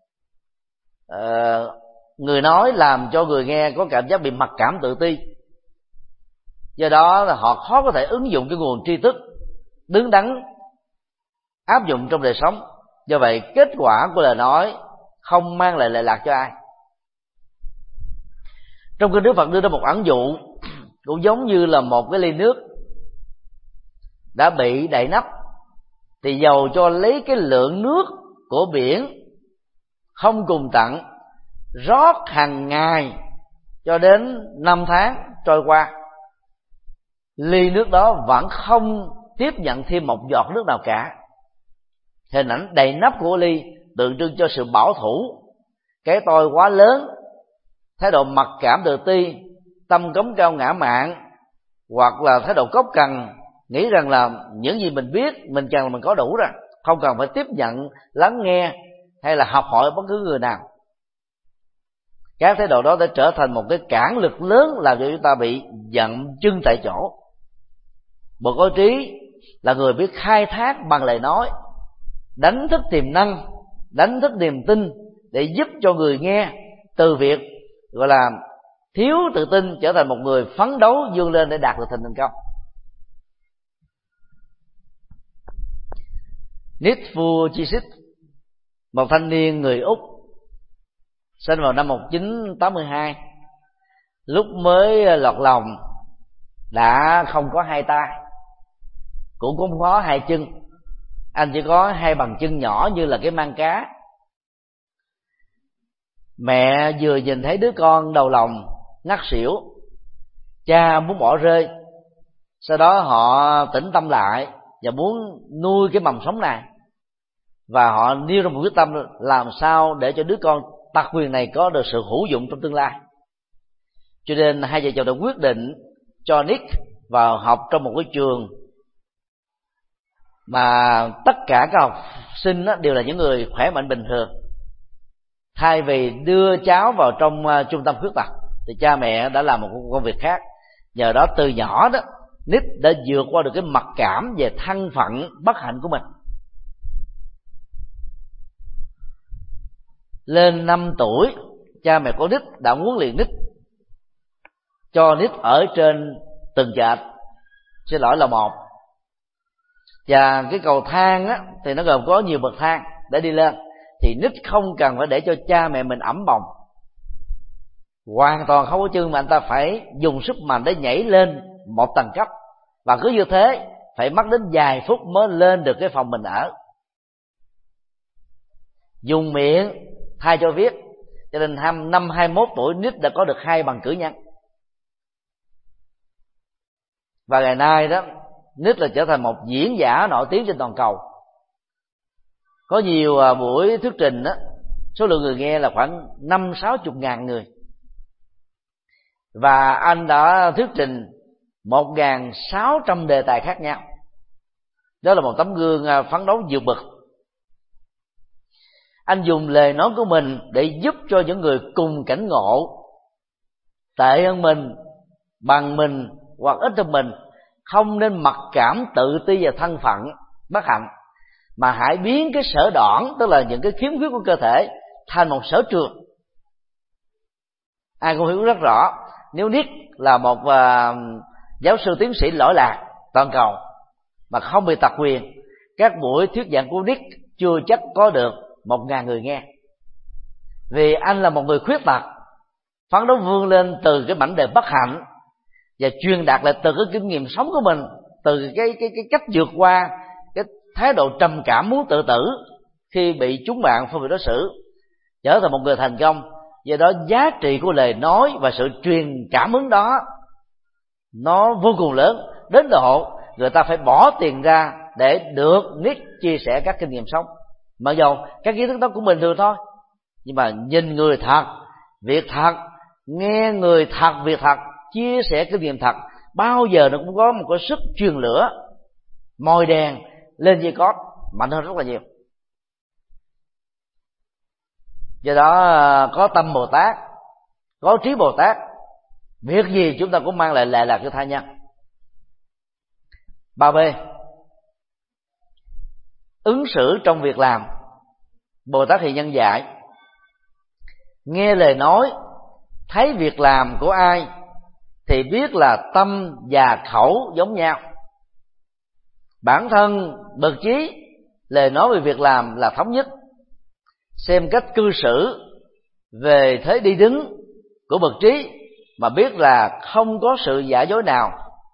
người nói làm cho người nghe có cảm giác bị mặc cảm, tự ti. Do đó là họ khó có thể ứng dụng cái nguồn tri thức đứng đắn áp dụng trong đời sống. Do vậy kết quả của lời nói không mang lại lệ lạc cho ai. Trong kinh Đức Phật đưa ra một ẩn dụ cũng giống như là một cái ly nước đã bị đậy nắp, thì dầu cho lấy cái lượng nước của biển không cùng tận rót hàng ngày cho đến năm tháng trôi qua, ly nước đó vẫn không tiếp nhận thêm một giọt nước nào cả. Hình ảnh đầy nắp của ly tượng trưng cho sự bảo thủ, cái tôi quá lớn, thái độ mặc cảm tự ti, tâm cống cao ngã mạn, hoặc là thái độ cốc cằn, nghĩ rằng là những gì mình biết mình cần là mình có đủ rồi, không cần phải tiếp nhận, lắng nghe hay là học hỏi bất cứ người nào. Các thái độ đó đã trở thành một cái cản lực lớn làm cho chúng ta bị dậm chân tại chỗ. Một có trí là người biết khai thác bằng lời nói, đánh thức tiềm năng, đánh thức niềm tin để giúp cho người nghe từ việc gọi là thiếu tự tin trở thành một người phấn đấu vươn lên để đạt được thành công. Nick Vujicic, một thanh niên người Úc, sinh vào năm một nghìn chín trăm tám mươi hai, lúc mới lọt lòng đã không có hai tay, cũng không có hai chân, anh chỉ có hai bàn chân nhỏ như là cái mang cá. Mẹ vừa nhìn thấy đứa con đầu lòng ngất xỉu, cha muốn bỏ rơi, sau đó họ tĩnh tâm lại và muốn nuôi cái mầm sống này, và họ nêu ra một quyết tâm làm sao để cho đứa con tật quyền này có được sự hữu dụng trong tương lai. Cho nên hai vợ chồng đã quyết định cho Nick vào học trong một cái trường mà tất cả các học sinh đều là những người khỏe mạnh bình thường. Thay vì đưa cháu vào trong uh, trung tâm khuyết tật thì cha mẹ đã làm một công việc khác. Nhờ đó từ nhỏ đó Nick đã vượt qua được cái mặc cảm về thân phận bất hạnh của mình. Lên năm tuổi, cha mẹ của Nick đã huấn luyện Nick, cho Nick ở trên tầng trệt, xin lỗi là một, và cái cầu thang á thì nó gồm có nhiều bậc thang để đi lên, thì Nick không cần phải để cho cha mẹ mình ẵm bồng, hoàn toàn không có chân mà anh ta phải dùng sức mạnh để nhảy lên một tầng cấp, và cứ như thế phải mất đến vài phút mới lên được cái phòng mình ở. Dùng miệng thay cho viết, cho nên năm hai mươi mốt tuổi Nick đã có được hai bằng cử nhân. Và ngày nay đó Nick là trở thành một diễn giả nổi tiếng trên toàn cầu. Có nhiều buổi thuyết trình đó, số lượng người nghe là khoảng năm sáu chục ngàn người, và anh đã thuyết trình một ngàn sáu trăm đề tài khác nhau. Đó là một tấm gương phấn đấu vượt bậc. Anh dùng lời nói của mình để giúp cho những người cùng cảnh ngộ, tệ hơn mình, bằng mình hoặc ít hơn mình, không nên mặc cảm tự ti và thân phận bất hạnh, mà hãy biến cái sở đoản, tức là những cái khiếm khuyết của cơ thể, thành một sở trường. Ai cũng hiểu rất rõ, nếu Nick là một uh, giáo sư tiến sĩ lỗi lạc toàn cầu mà không bị tật quyền, các buổi thuyết giảng của Nick chưa chắc có được một ngàn người nghe. Vì anh là một người khuyết tật, phấn đấu vươn lên từ cái mảnh đề bất hạnh và truyền đạt lại từ cái kinh nghiệm sống của mình, từ cái cái cái cách vượt qua cái thái độ trầm cảm muốn tự tử khi bị chúng bạn phân biệt đối xử, trở thành một người thành công. Do đó giá trị của lời nói và sự truyền cảm hứng đó nó vô cùng lớn, đến độ người ta phải bỏ tiền ra để được Nick chia sẻ các kinh nghiệm sống. Mặc dù các kiến thức đó cũng bình thường thôi, nhưng mà nhìn người thật, việc thật, nghe người thật, việc thật, chia sẻ kinh nghiệm thật, bao giờ nó cũng có một cái sức truyền lửa, mồi đèn lên dây cót mạnh hơn rất là nhiều. Do đó có tâm Bồ Tát, có trí Bồ Tát, việc gì chúng ta cũng mang lại lệ lạc cho tha nhân. Ba B, ứng xử trong việc làm. Bồ Tát Hiền Nhân dạy, nghe lời nói, thấy việc làm của ai thì biết là tâm và khẩu giống nhau. Bản thân bậc trí, lời nói về việc làm là thống nhất. Xem cách cư xử về thế đi đứng của bậc trí mà biết là không có sự giả dối nào.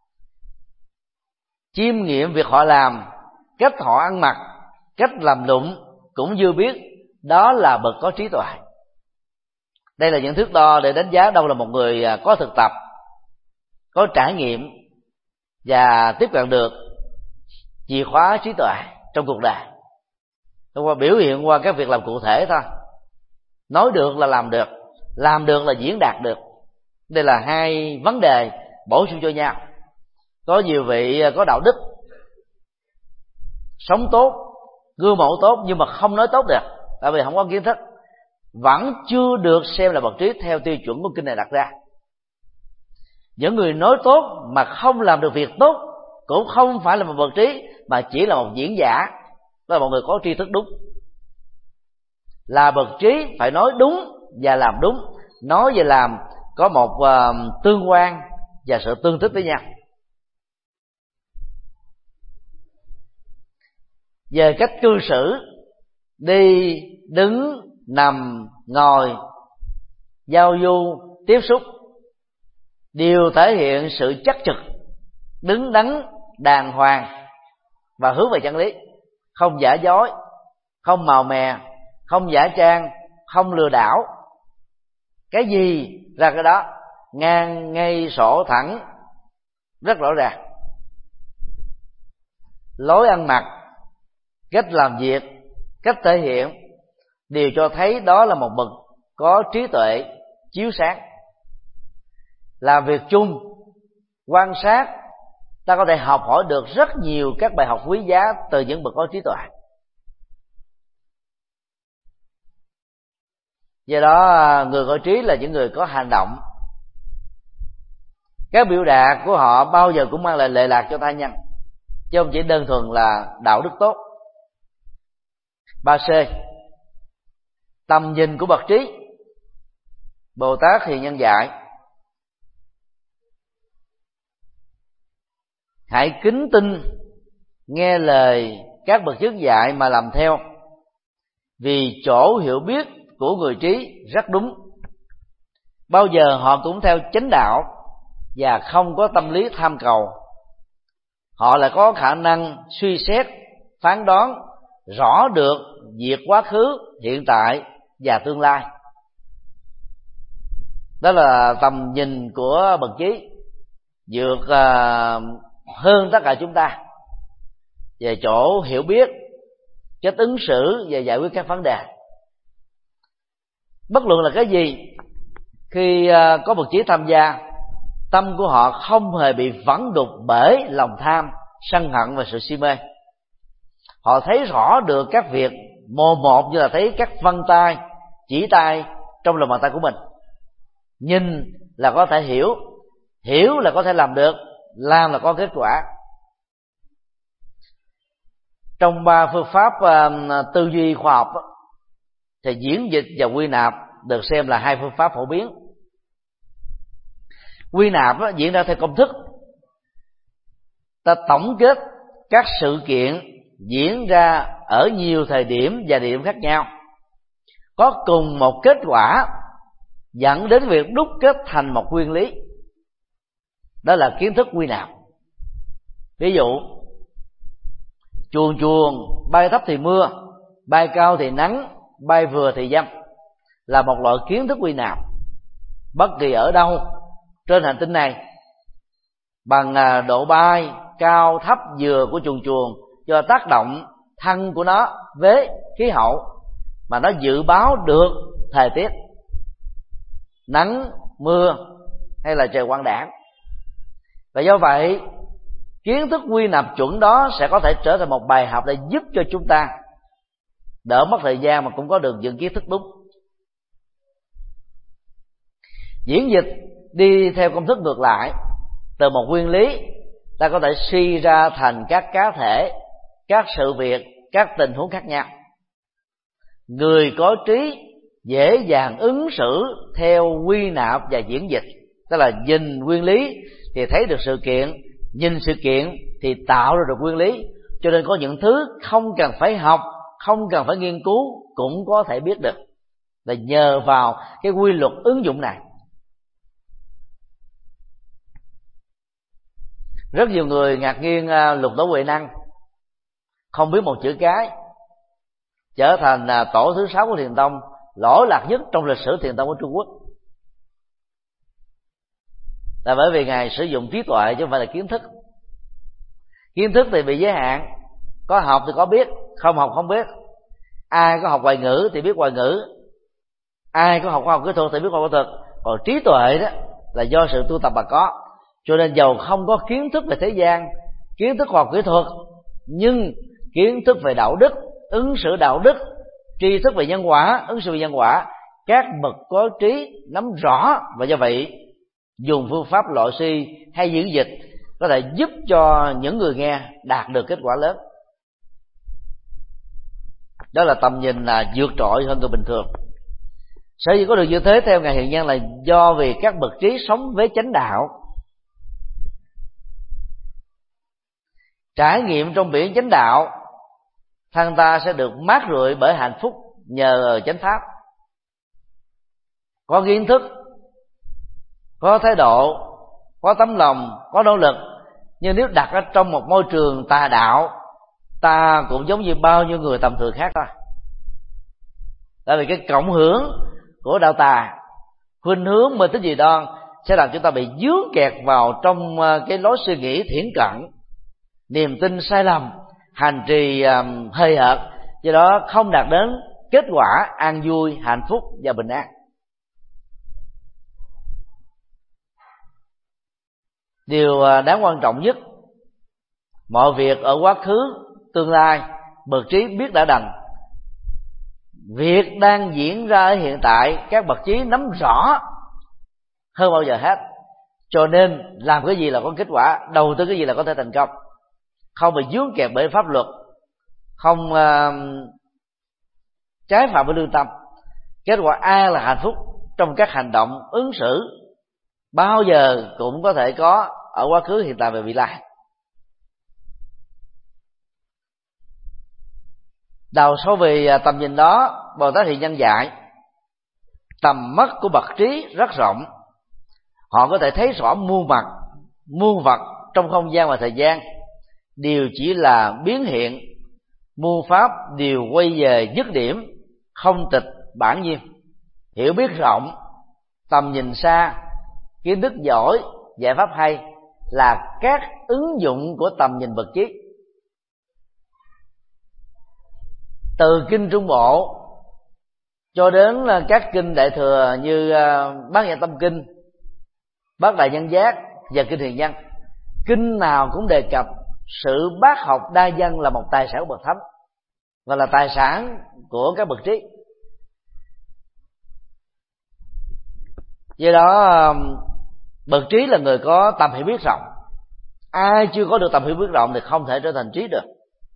Chiêm nghiệm việc họ làm, cách họ ăn mặc, cách làm lụng cũng như biết đó là bậc có trí tuệ. Đây là những thước đo để đánh giá đâu là một người có thực tập, có trải nghiệm và tiếp cận được chìa khóa trí tuệ trong cuộc đời. Thông qua biểu hiện qua các việc làm cụ thể thôi. Nói được là làm được, làm được là diễn đạt được. Đây là hai vấn đề bổ sung cho nhau. Có nhiều vị có đạo đức, sống tốt, gương mẫu tốt, nhưng mà không nói tốt được, tại vì không có kiến thức, vẫn chưa được xem là bậc trí theo tiêu chuẩn của kinh này đặt ra. Những người nói tốt mà không làm được việc tốt cũng không phải là một bậc trí, mà chỉ là một diễn giả, đó là một người có tri thức đúng. Là bậc trí phải nói đúng và làm đúng, nói và làm có một uh, tương quan và sự tương thích với nhau. Về cách cư xử, đi, đứng, nằm, ngồi, giao du, tiếp xúc, đều thể hiện sự chắc trực, đứng đắn, đàng hoàng và hướng về chân lý, không giả dối, không màu mè, không giả trang, không lừa đảo. Cái gì ra cái đó, ngang ngay sổ thẳng, rất rõ ràng. Lối ăn mặc, cách làm việc, cách thể hiện đều cho thấy đó là một bậc có trí tuệ chiếu sáng. Làm việc chung, quan sát, ta có thể học hỏi được rất nhiều các bài học quý giá từ những bậc có trí tuệ. Do đó người có trí là những người có hành động. Các biểu đạt của họ bao giờ cũng mang lại lệ lạc cho tha nhân, chứ không chỉ đơn thuần là đạo đức tốt. Ba C, tầm nhìn của bậc trí. Bồ Tát Hiền Nhân dạy: hãy kính tin, nghe lời các bậc trước dạy mà làm theo, vì chỗ hiểu biết của người trí rất đúng. Bao giờ họ cũng theo chánh đạo và không có tâm lý tham cầu. Họ lại có khả năng suy xét, phán đoán rõ được việc quá khứ, hiện tại và tương lai. Đó là tầm nhìn của bậc trí, vượt uh, hơn tất cả chúng ta về chỗ hiểu biết, cách ứng xử và giải quyết các vấn đề. Bất luận là cái gì, khi uh, có bậc trí tham gia, tâm của họ không hề bị vẩn đục bởi lòng tham, sân hận và sự si mê. Họ thấy rõ được các việc một một, như là thấy các vân tay, chỉ tay trong lòng bàn tay của mình. Nhìn là có thể hiểu, hiểu là có thể làm được, làm là có kết quả. Trong ba phương pháp uh, tư duy khoa học thì diễn dịch và quy nạp được xem là hai phương pháp phổ biến. Quy nạp diễn ra theo công thức, ta tổng kết các sự kiện diễn ra ở nhiều thời điểm và địa điểm khác nhau, có cùng một kết quả dẫn đến việc đúc kết thành một nguyên lý. Đó là kiến thức quy nạp. Ví dụ, chuồn chuồn bay thấp thì mưa, bay cao thì nắng, bay vừa thì dâm, là một loại kiến thức quy nạp. Bất kỳ ở đâu trên hành tinh này, bằng độ bay cao thấp vừa của chuồn chuồn, do tác động thân của nó với khí hậu mà nó dự báo được thời tiết, nắng, mưa hay là trời quang đãng. Và do vậy, kiến thức quy nạp chuẩn đó sẽ có thể trở thành một bài học để giúp cho chúng ta đỡ mất thời gian mà cũng có được những kiến thức đúng. Diễn dịch đi theo công thức ngược lại, từ một nguyên lý ta có thể suy ra thành các cá thể, các sự việc, các tình huống khác nhau. Người có trí dễ dàng ứng xử theo quy nạp và diễn dịch, tức là nhìn nguyên lý thì thấy được sự kiện, nhìn sự kiện thì tạo ra được nguyên lý. Cho nên có những thứ không cần phải học, không cần phải nghiên cứu cũng có thể biết được, là nhờ vào cái quy luật ứng dụng này. Rất nhiều người ngạc nhiên lục tổ Huệ Năng không biết một chữ cái, trở thành tổ thứ sáu của Thiền Tông lỗi lạc nhất trong lịch sử thiền tông của Trung Quốc. Là bởi vì Ngài sử dụng trí tuệ chứ không phải là kiến thức. Kiến thức thì bị giới hạn, có học thì có biết, không học không biết. Ai có học ngoại ngữ thì biết ngoại ngữ, ai có học khoa học kỹ thuật thì biết khoa học kỹ thuật. Còn trí tuệ đó là do sự tu tập mà có. Cho nên dầu không có kiến thức về thế gian, kiến thức khoa học kỹ thuật, nhưng kiến thức về đạo đức, ứng xử đạo đức, tri thức về nhân quả, ứng xử về nhân quả, các bậc có trí nắm rõ, và do vậy dùng phương pháp loại suy hay diễn dịch có thể giúp cho những người nghe đạt được kết quả lớn. Đó là tầm nhìn là vượt trội hơn người bình thường. Sở dĩ có được như thế theo Ngài Hiền Nhân là do vì các bậc trí sống với chánh đạo, trải nghiệm trong biển chánh đạo, thân ta sẽ được mát rượi bởi hạnh phúc nhờ chánh pháp. Có kiến thức, có thái độ, có tấm lòng, có nỗ lực, nhưng nếu đặt ở trong một môi trường tà đạo, ta cũng giống như bao nhiêu người tầm thường khác thôi. Tại vì cái cộng hưởng của đạo tà, khuynh hướng mê tín dị đoan sẽ làm chúng ta bị dướng kẹt vào trong cái lối suy nghĩ thiển cận, niềm tin sai lầm, hành trì um, hơi hợt, do đó không đạt đến kết quả an vui, hạnh phúc và bình an. Điều đáng quan trọng nhất, mọi việc ở quá khứ, tương lai, bậc trí biết đã đành. Việc đang diễn ra ở hiện tại, các bậc trí nắm rõ hơn bao giờ hết. Cho nên làm cái gì là có kết quả, đầu tư cái gì là có thể thành công, không bị vướng kẹt bởi pháp luật, không uh, trái phạm với lương tâm. Kết quả an là hạnh phúc trong các hành động ứng xử, bao giờ cũng có thể có ở quá khứ, hiện tại và vị lai. Đầu sâu về tầm nhìn đó, Bồ Tát Hiền Nhân dạy tầm mắt của bậc trí rất rộng. Họ có thể thấy rõ muôn mặt, muôn vật trong không gian và thời gian đều chỉ là biến hiện, muôn pháp đều quay về dứt điểm, không tịch bản nhiên. Hiểu biết rộng, tầm nhìn xa, kiến thức giỏi, giải pháp hay là các ứng dụng của tầm nhìn bậc trí. Từ kinh Trung Bộ cho đến các kinh Đại Thừa như Bát Nhã Tâm Kinh, Bát Đại Nhân Giác và kinh Hiền Nhân, kinh nào cũng đề cập sự bác học đa văn là một tài sản của bậc thánh và là tài sản của các bậc trí. Do đó bậc trí là người có tầm hiểu biết rộng. Ai chưa có được tầm hiểu biết rộng thì không thể trở thành trí được.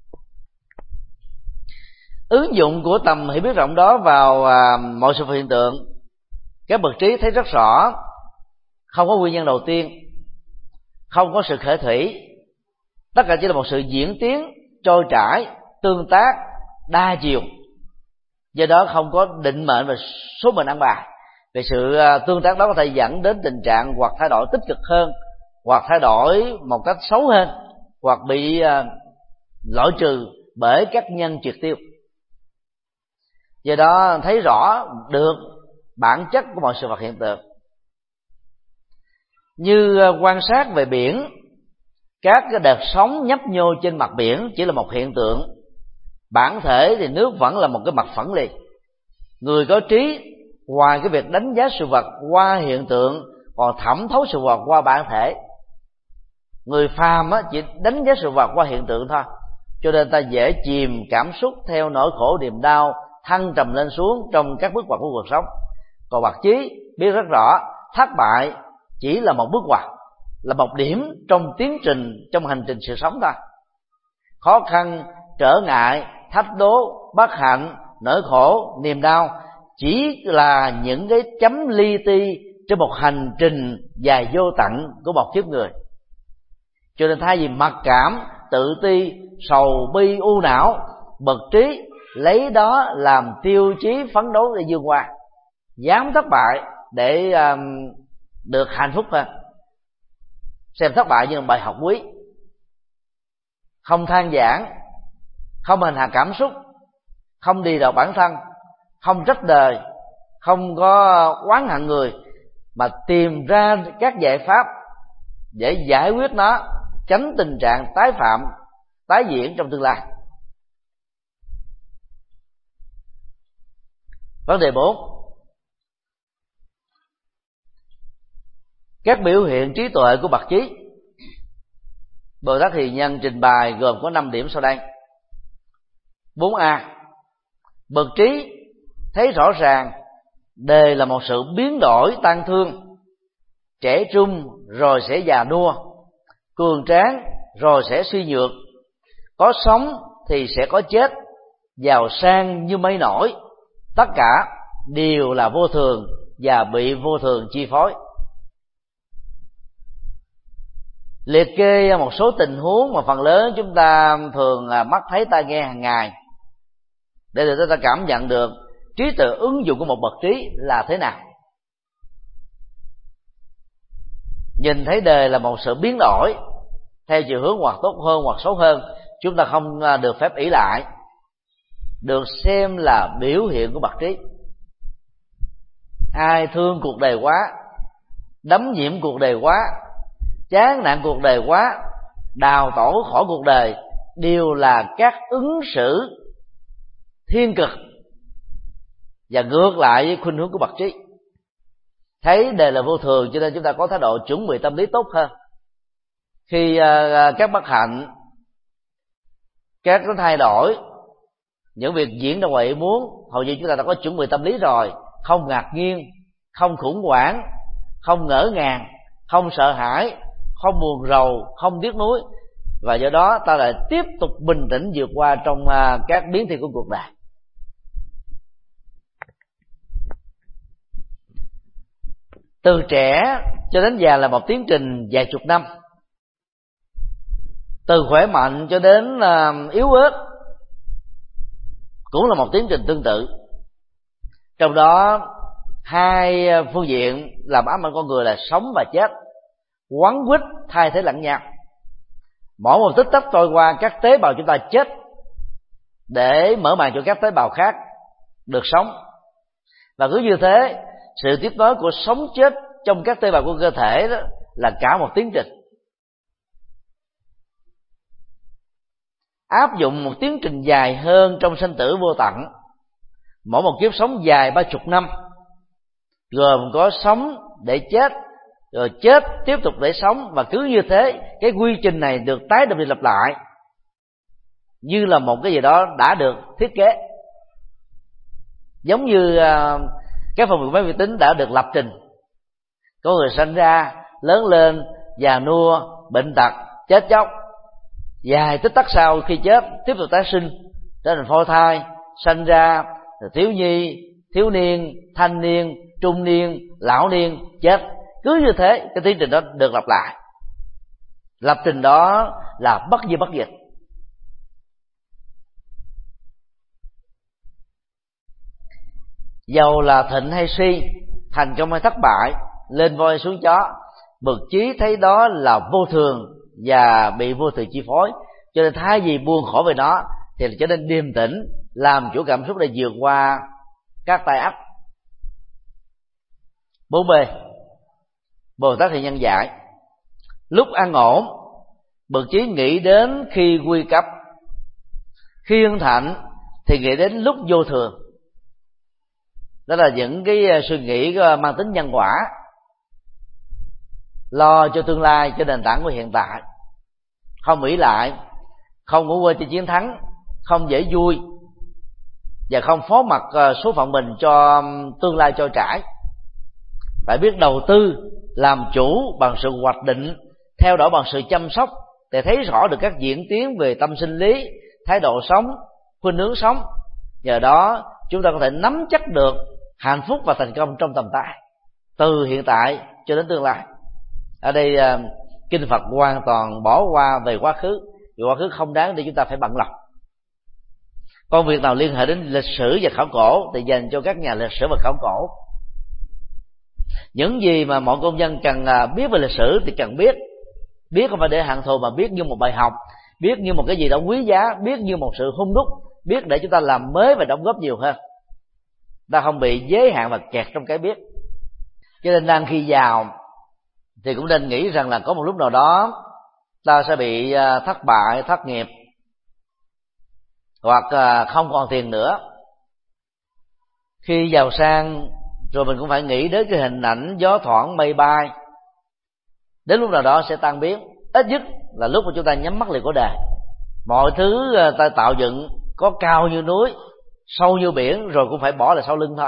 Ứng dụng của tầm hiểu biết rộng đó vào à, mọi sự hiện tượng, các bậc trí thấy rất rõ. Không có nguyên nhân đầu tiên, không có sự khởi thủy, tất cả chỉ là một sự diễn tiến trôi chảy, tương tác đa chiều. Do đó không có định mệnh về số mệnh ăn bài. Vì sự tương tác đó có thể dẫn đến tình trạng hoặc thay đổi tích cực hơn, hoặc thay đổi một cách xấu hơn, hoặc bị loại trừ bởi các nhân triệt tiêu. Do đó thấy rõ được bản chất của mọi sự vật hiện tượng. Như quan sát về biển, các cái đợt sóng nhấp nhô trên mặt biển chỉ là một hiện tượng, bản thể thì nước vẫn là một cái mặt phẳng lì. Người có trí ngoài cái việc đánh giá sự vật qua hiện tượng còn thẩm thấu sự vật qua bản thể. Người phàm á, chỉ đánh giá sự vật qua hiện tượng thôi, cho nên ta dễ chìm cảm xúc theo nỗi khổ niềm đau, thăng trầm lên xuống trong các bước ngoặt của cuộc sống. Còn bậc trí biết rất rõ thất bại chỉ là một bước ngoặt, là một điểm trong tiến trình, trong hành trình sự sống thôi. Khó khăn, trở ngại, thách đố, bất hạnh, nỗi khổ, niềm đau chỉ là những cái chấm li ti trên một hành trình dài vô tận của một kiếp người. Cho nên thay vì mặc cảm, tự ti, sầu bi, u não, bậc trí lấy đó làm tiêu chí phấn đấu để vươn qua, dám thất bại để um, được hạnh phúc hơn, xem thất bại như là bài học quý, không than vãn, không hành hạ cảm xúc, không đi đầu bản thân, không trách đời, không có oán hận người, mà tìm ra các giải pháp để giải quyết nó, tránh tình trạng tái phạm, tái diễn trong tương lai. Vấn đề bốn, các biểu hiện trí tuệ của bậc trí. Bồ Tát Hiền Nhân trình bày gồm có năm điểm sau đây. bốn A. Bậc trí thấy rõ ràng đề là một sự biến đổi tăng thương, trẻ trung rồi sẽ già nua, cường tráng rồi sẽ suy nhược, có sống thì sẽ có chết, giàu sang như mây nổi, tất cả đều là vô thường và bị vô thường chi phối. Liệt kê một số tình huống mà phần lớn chúng ta thường mắt thấy tai nghe hàng ngày, để để chúng ta cảm nhận được trí tuệ ứng dụng của một bậc trí là thế nào. Nhìn thấy đời là một sự biến đổi theo chiều hướng hoặc tốt hơn hoặc xấu hơn, chúng ta không được phép ỷ lại, được xem là biểu hiện của bậc trí. Ai thương cuộc đời quá, đắm nhiễm cuộc đời quá, chán nản cuộc đời quá, đào tổ khỏi cuộc đời, đều là các ứng xử thiên cực và ngược lại với khuynh hướng của bậc trí. Thấy đời là vô thường cho nên chúng ta có thái độ chuẩn bị tâm lý tốt hơn. Khi uh, các bất hạnh, các nó thay đổi, những việc diễn ra ngoài ý muốn, hầu như chúng ta đã có chuẩn bị tâm lý rồi, không ngạc nhiên, không khủng hoảng, không ngỡ ngàng, không sợ hãi, không buồn rầu, không tiếc nuối, và do đó ta lại tiếp tục bình tĩnh vượt qua trong uh, các biến thiên của cuộc đời. Từ trẻ cho đến già là một tiến trình vài chục năm. Từ khỏe mạnh cho đến uh, yếu ớt cũng là một tiến trình tương tự. Trong đó hai phương diện làm ám ảnh con người là sống và chết, quấn quýt thay thế lẫn nhau. Mỗi một tích tắc trôi qua, các tế bào chúng ta chết để mở màn cho các tế bào khác được sống. Và cứ như thế, sự tiếp nối của sống chết trong các tế bào của cơ thể đó là cả một tiến trình. Áp dụng một tiến trình dài hơn trong sinh tử vô tận, mỗi một kiếp sống dài ba chục năm, gồm có sống để chết, rồi chết tiếp tục để sống, và cứ như thế cái quy trình này được tái lặp đi lặp lại như là một cái gì đó đã được thiết kế, giống như uh, các phần mềm máy vi tính đã được lập trình. Có người sinh ra, lớn lên, già nua, bệnh tật, chết chóc, vài tích tắc sau khi chết tiếp tục tái sinh, trở thành phôi thai, sinh ra, thiếu nhi, thiếu niên, thanh niên, trung niên, lão niên, chết. Cứ như thế cái tiến trình đó được lặp lại. Lập trình đó là bất di bất dịch. Dầu là thịnh hay suy, thành công hay thất bại, lên voi xuống chó, bậc trí thấy đó là vô thường và bị vô thường chi phối, cho nên thay vì buông khỏi về nó thì trở nên điềm tĩnh, làm chủ cảm xúc để vượt qua các tai ách. bốn B. Bồ Tát Hiền Nhân dạy, lúc an ổn, bậc trí nghĩ đến khi nguy cấp, khi hưng thạnh thì nghĩ đến lúc vô thường. Đó là những cái suy nghĩ mang tính nhân quả, lo cho tương lai, cho nền tảng của hiện tại, không ỷ lại, không ngủ quên cho chiến thắng, không dễ vui, và không phó mặc số phận mình cho tương lai trôi trải. Phải biết đầu tư, làm chủ bằng sự hoạch định, theo đuổi bằng sự chăm sóc, để thấy rõ được các diễn tiến về tâm sinh lý, thái độ sống, khuynh hướng sống. Nhờ đó chúng ta có thể nắm chắc được hạnh phúc và thành công trong tầm tay, từ hiện tại cho đến tương lai. Ở đây Kinh Phật hoàn toàn bỏ qua về quá khứ, vì quá khứ không đáng để chúng ta phải bận lòng. Công việc nào liên hệ đến lịch sử và khảo cổ thì dành cho các nhà lịch sử và khảo cổ. Những gì mà mọi công dân cần biết về lịch sử thì cần biết. Biết không phải để hạng thù, mà biết như một bài học, biết như một cái gì đó quý giá, biết như một sự hung đúc, biết để chúng ta làm mới và đóng góp nhiều hơn. ta không bị giới hạn và kẹt trong cái biết. Cho nên đang khi giàu thì cũng nên nghĩ rằng là có một lúc nào đó ta sẽ bị thất bại, thất nghiệp, hoặc không còn tiền nữa. Khi giàu sang rồi mình cũng phải nghĩ đến cái hình ảnh gió thoảng mây bay, đến lúc nào đó sẽ tan biến. Ít nhất là lúc mà chúng ta nhắm mắt liền của đời, mọi thứ ta tạo dựng có cao như núi, sâu như biển, rồi cũng phải bỏ lại sau lưng thôi.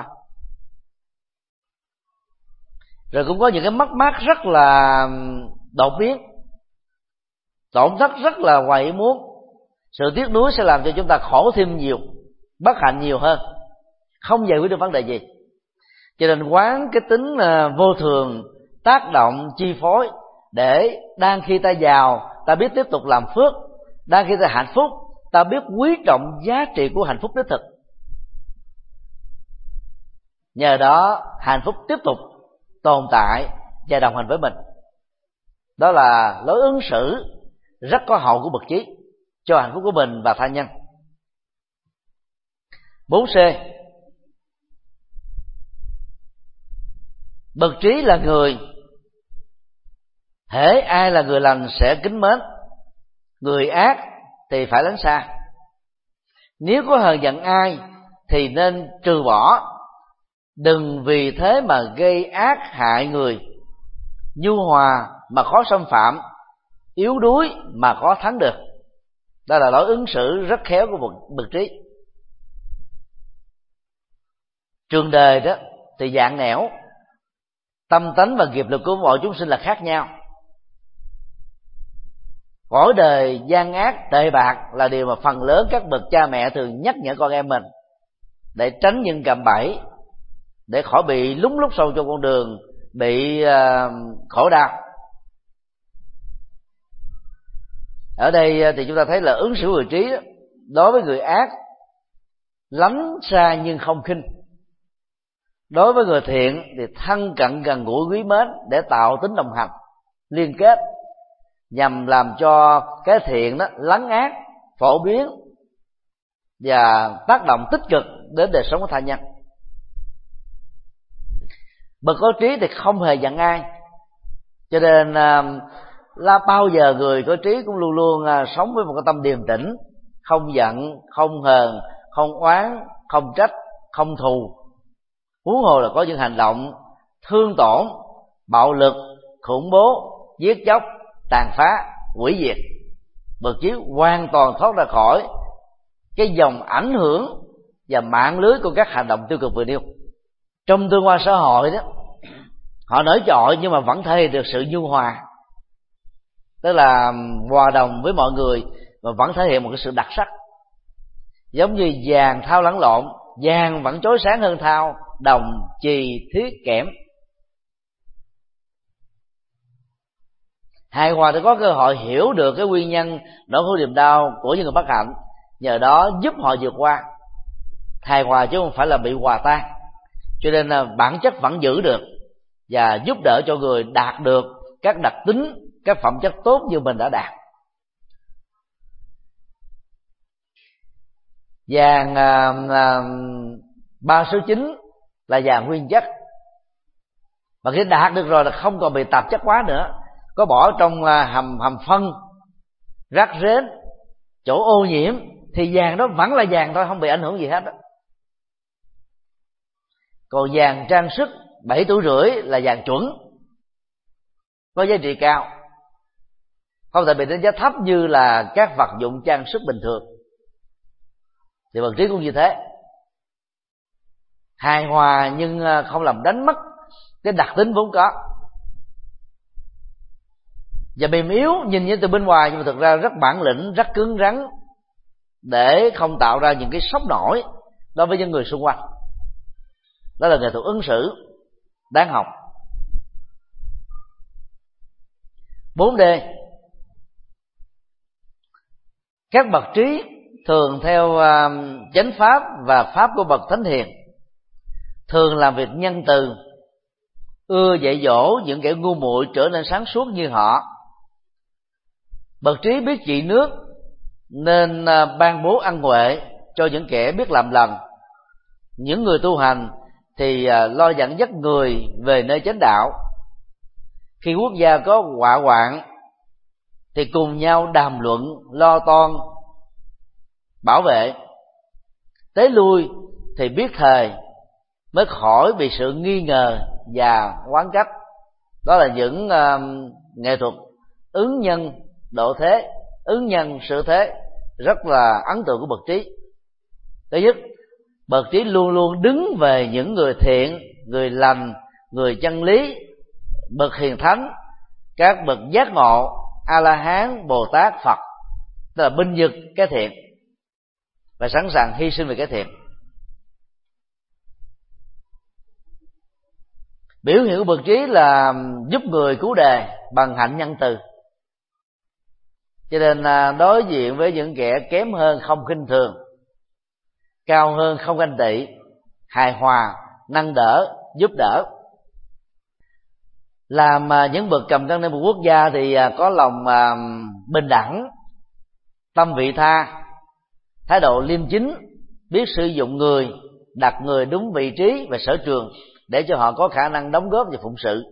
Rồi cũng có những cái mất mát rất là đột biến, tổn thất rất là ngoài ý muốn. Sự tiếc nuối sẽ làm cho chúng ta khổ thêm nhiều, bất hạnh nhiều hơn, không giải quyết được vấn đề gì. Cho nên quán cái tính vô thường tác động chi phối, để đang khi ta giàu ta biết tiếp tục làm phước, đang khi ta hạnh phúc ta biết quý trọng giá trị của hạnh phúc đích thực. Nhờ đó hạnh phúc tiếp tục tồn tại và đồng hành với mình. Đó là lối ứng xử rất có hậu của bậc trí cho hạnh phúc của mình và tha nhân. bốn C. Bậc trí là người hễ ai là người lành sẽ kính mến, người ác thì phải lánh xa. Nếu có hờn giận ai thì nên trừ bỏ, đừng vì thế mà gây ác hại người. Nhu hòa mà khó xâm phạm, yếu đuối mà khó thắng được. Đó là lối ứng xử rất khéo của một bậc trí. Trường đời đó thì dạng nẻo, tâm tánh và nghiệp lực của mọi chúng sinh là khác nhau. Cõi đời gian ác tệ bạc là điều mà phần lớn các bậc cha mẹ thường nhắc nhở con em mình, để tránh những cạm bẫy, để khỏi bị lún lút sâu trong con đường, bị uh, khổ đau. Ở đây thì chúng ta thấy là ứng xử người trí đối với người ác lánh xa nhưng không khinh, đối với người thiện thì thân cận gần gũi quý mến, để tạo tính đồng hành liên kết, nhằm làm cho cái thiện đó lấn ác, phổ biến và tác động tích cực đến đời sống của tha nhân. Bậc có trí thì không hề giận ai, cho nên là bao giờ người có trí cũng luôn luôn sống với một cái tâm điềm tĩnh, không giận, không hờn, không oán, không trách, không thù. Huống hồ là có những hành động thương tổn, bạo lực, khủng bố, giết chóc, tàn phá, hủy diệt. Bậc trí hoàn toàn thoát ra khỏi cái dòng ảnh hưởng và mạng lưới của các hành động tiêu cực vừa nêu. Trong tương quan xã hội đó, họ nổi trội nhưng mà vẫn thể hiện được sự nhu hòa, tức là hòa đồng với mọi người mà vẫn thể hiện một cái sự đặc sắc. Giống như vàng thau lẫn lộn, vàng vẫn chói sáng hơn thau, đồng chì thiết kẽm. Hài hòa để có cơ hội hiểu được cái nguyên nhân nỗi khổ niềm đau của những người bất hạnh, nhờ đó giúp họ vượt qua. Hài hòa chứ không phải là bị hòa tan, cho nên là bản chất vẫn giữ được và giúp đỡ cho người đạt được các đặc tính, các phẩm chất tốt như mình đã đạt. Vàng à, à, ba số chín là vàng nguyên chất, mà khi đạt được rồi là không còn bị tạp chất quá nữa. Có bỏ trong à, hầm hầm phân, rác rến, chỗ ô nhiễm thì vàng đó vẫn là vàng thôi, không bị ảnh hưởng gì hết đó. Còn vàng trang sức bảy tuổi rưỡi là vàng chuẩn, có giá trị cao, không thể bị đánh giá thấp như là các vật dụng trang sức bình thường. Thì bậc trí cũng như thế, hài hòa nhưng không làm đánh mất cái đặc tính vốn có. Và mềm yếu nhìn như từ bên ngoài, nhưng mà thực ra rất bản lĩnh, rất cứng rắn, để không tạo ra những cái sốc nổi đối với những người xung quanh. Đó là nghệ thuật ứng xử đáng học. bốn D. Các bậc trí thường theo uh, chánh pháp và pháp của bậc thánh hiền, thường làm việc nhân từ, ưa dạy dỗ những kẻ ngu muội trở nên sáng suốt như họ. Bậc trí biết trị nước nên uh, ban bố ân huệ cho những kẻ biết làm lành, những người tu hành thì lo dẫn dắt người về nơi chánh đạo. Khi quốc gia có họa hoạn thì cùng nhau đàm luận, lo toan, bảo vệ. Tới lui thì biết thời mới khỏi bị sự nghi ngờ và oán trách. Đó là những uh, nghệ thuật ứng nhân độ thế, ứng nhân sự thế rất là ấn tượng của bậc Trí. Thứ nhất, bậc Trí luôn luôn đứng về những người thiện, người lành, người chân lý, bậc hiền thánh, các bậc giác ngộ, A La Hán, Bồ Tát, Phật, tức là binh vực cái thiện và sẵn sàng hy sinh về cái thiện. Biểu hiện của bậc Trí là giúp người cứu đề bằng hạnh nhân từ. Cho nên đối diện với những kẻ kém hơn không khinh thường, cao hơn không ganh tị, hài hòa, nâng đỡ, giúp đỡ. Làm những bậc cầm cânในmột quốc gia thì có lòng bình đẳng, tâm vị tha, thái độ liêm chính, biết sử dụng người, đặt người đúng vị trí và sở trường để cho họ có khả năng đóng góp và phụng sự.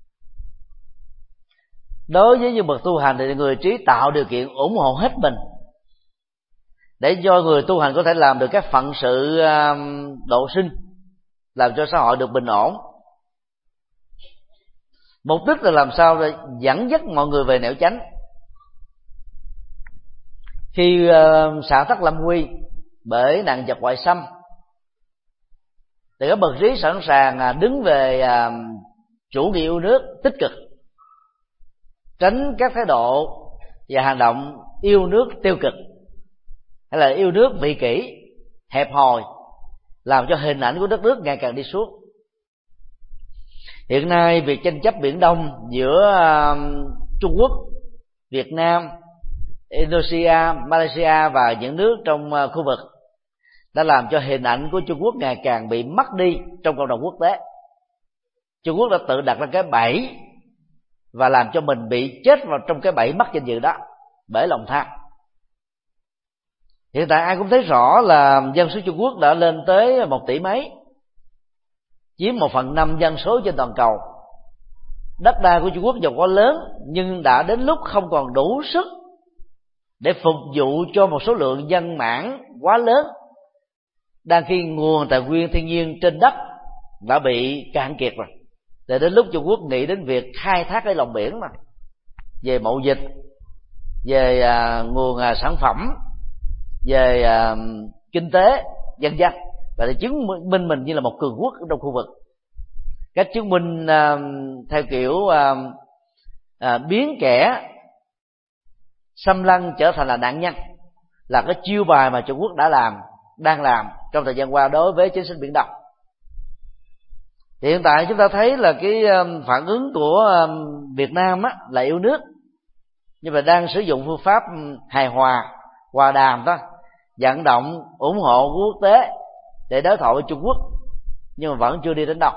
Đối với những bậc tu hành thì người Trí tạo điều kiện ủng hộ hết mình để cho người tu hành có thể làm được các phận sự độ sinh, làm cho xã hội được bình ổn. Mục đích là làm sao để dẫn dắt mọi người về nẻo chánh. Khi uh, xã tắc lâm nguy bởi nạn giặc ngoại xâm thì các bậc Trí sẵn sàng đứng về uh, chủ nghĩa yêu nước tích cực, tránh các thái độ và hành động yêu nước tiêu cực hay là yêu nước vị kỷ, hẹp hòi, làm cho hình ảnh của đất nước ngày càng đi xuống. Hiện nay việc tranh chấp Biển Đông giữa uh, Trung Quốc, Việt Nam, Indonesia, Malaysia và những nước trong uh, khu vực đã làm cho hình ảnh của Trung Quốc ngày càng bị mất đi trong cộng đồng quốc tế. Trung Quốc đã tự đặt ra cái bẫy và làm cho mình bị chết vào trong cái bẫy mất danh dự đó bởi lòng tham. Hiện tại ai cũng thấy rõ là dân số Trung Quốc đã lên tới một tỷ mấy, chiếm một phần năm dân số trên toàn cầu. Đất đai của Trung Quốc giàu có lớn nhưng đã đến lúc không còn đủ sức để phục vụ cho một số lượng dân mãn quá lớn, đang khi nguồn tài nguyên thiên nhiên trên đất đã bị cạn kiệt rồi. Để đến lúc Trung Quốc nghĩ đến việc khai thác cái lòng biển mà về mậu dịch, về à, nguồn à, sản phẩm, về à, kinh tế, vân vân, và để chứng minh mình như là một cường quốc trong khu vực. Cách chứng minh à, theo kiểu à, à, biến kẻ xâm lăng trở thành là nạn nhân là cái chiêu bài mà Trung Quốc đã làm, đang làm trong thời gian qua đối với chính sách Biển Đông. Hiện tại chúng ta thấy là cái phản ứng của Việt Nam á, là yêu nước, nhưng mà đang sử dụng phương pháp hài hòa, hòa đàm đó, vận động ủng hộ của quốc tế để đối thoại với Trung Quốc, nhưng mà vẫn chưa đi đến đâu.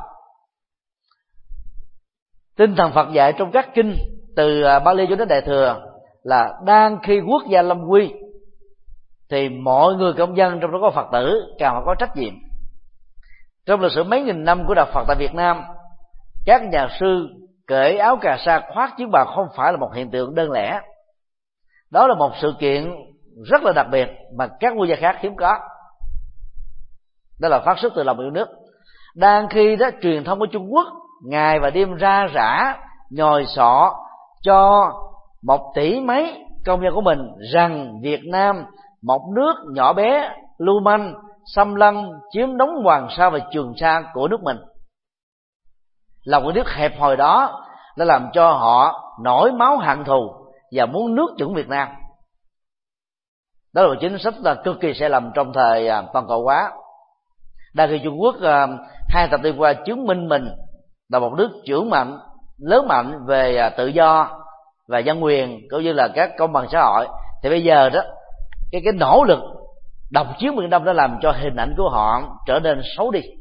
Tinh thần Phật dạy trong các kinh từ Bali cho đến Đại Thừa là đang khi quốc gia lâm nguy thì mọi người công dân, trong đó có Phật tử, càng phải có trách nhiệm. Trong lịch sử mấy nghìn năm của đạo Phật tại Việt Nam, các nhà sư cởi áo cà sa khoác chiếc bào không phải là một hiện tượng đơn lẻ. Đó là một sự kiện rất là đặc biệt mà các quốc gia khác hiếm có. Đó là phát xuất từ lòng yêu nước. Đang khi đó truyền thông của Trung Quốc ngày và đêm ra rã nhồi sọ cho một tỷ mấy công dân của mình rằng Việt Nam, một nước nhỏ bé, lưu manh, xâm lăng, chiếm đóng Hoàng Sa và Trường Sa của nước mình. Lòng cái nước hẹp hòi đó đã làm cho họ nổi máu hận thù và muốn nuốt chửng Việt Nam. Đó là một chính sách là cực kỳ sai lầm trong thời toàn cầu hóa. Đang khi Trung Quốc hai thập niên qua chứng minh mình là một nước trưởng mạnh, lớn mạnh về tự do và dân quyền cũng như là các công bằng xã hội, thì bây giờ đó cái cái nỗ lực độc chiếm Biển Đông đã làm cho hình ảnh của họ trở nên xấu đi.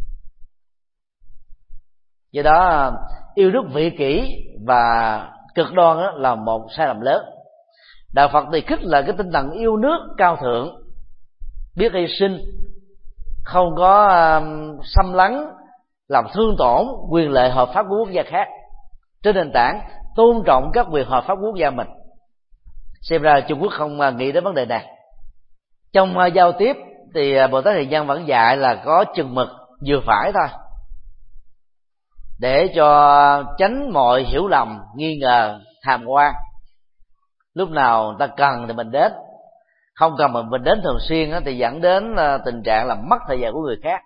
Do đó yêu nước vị kỷ và cực đoan đó là một sai lầm lớn. Đạo Phật thì khích là cái tinh thần yêu nước cao thượng, biết hy sinh, không có uh, xâm lấn làm thương tổn quyền lợi hợp pháp của quốc gia khác, trên nền tảng tôn trọng các quyền hợp pháp của quốc gia mình. Xem ra Trung Quốc không uh, nghĩ đến vấn đề này. Trong uh, giao tiếp thì uh, Bồ Tát Hiền Nhân vẫn dạy là có chừng mực vừa phải thôi, để cho tránh mọi hiểu lầm, nghi ngờ, hàm oan. Lúc nào người ta cần thì mình đến, không cần mà mình đến thường xuyên thì dẫn đến tình trạng là mất thời gian của người khác.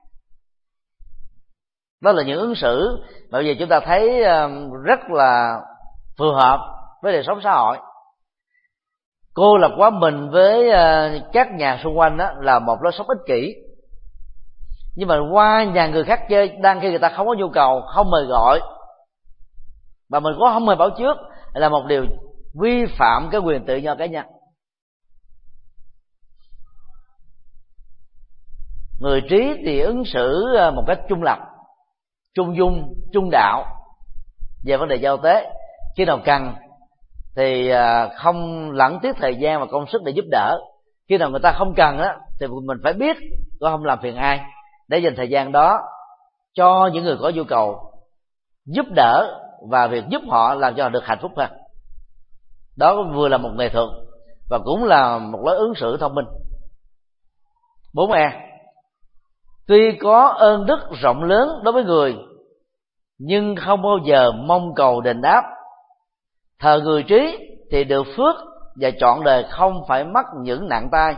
Đó là những ứng xử mà bây giờ chúng ta thấy rất là phù hợp với đời sống xã hội. Cô lập quá mình với các nhà xung quanh đó là một lối sống ích kỷ. Nhưng mà qua nhà người khác chơi, đang khi người ta không có nhu cầu, không mời gọi, mà mình có không mời báo trước, là một điều vi phạm cái quyền tự do cá nhân. Người trí thì ứng xử một cách trung lập, trung dung, trung đạo về vấn đề giao tế. Khi nào cần thì không lãng tiếc thời gian và công sức để giúp đỡ. Khi nào người ta không cần á thì mình phải biết có không làm phiền ai, để dành thời gian đó cho những người có nhu cầu, giúp đỡ, và việc giúp họ làm cho họ được hạnh phúc hơn. Đó vừa là một nghệ thuật và cũng là một lối ứng xử thông minh. Bốn E. Tuy có ơn đức rộng lớn đối với người, nhưng không bao giờ mong cầu đền đáp. Thờ người trí thì được phước, và trọn đời không phải mắc những nặng tai.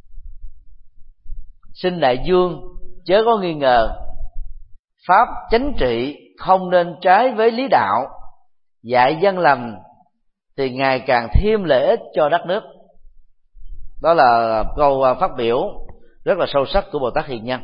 Xin đại dương chớ có nghi ngờ, pháp chánh trị không nên trái với lý đạo. Dạy dân lành thì ngày càng thêm lợi ích cho đất nước. Đó là câu phát biểu rất là sâu sắc của Bồ Tát Hiền Nhân.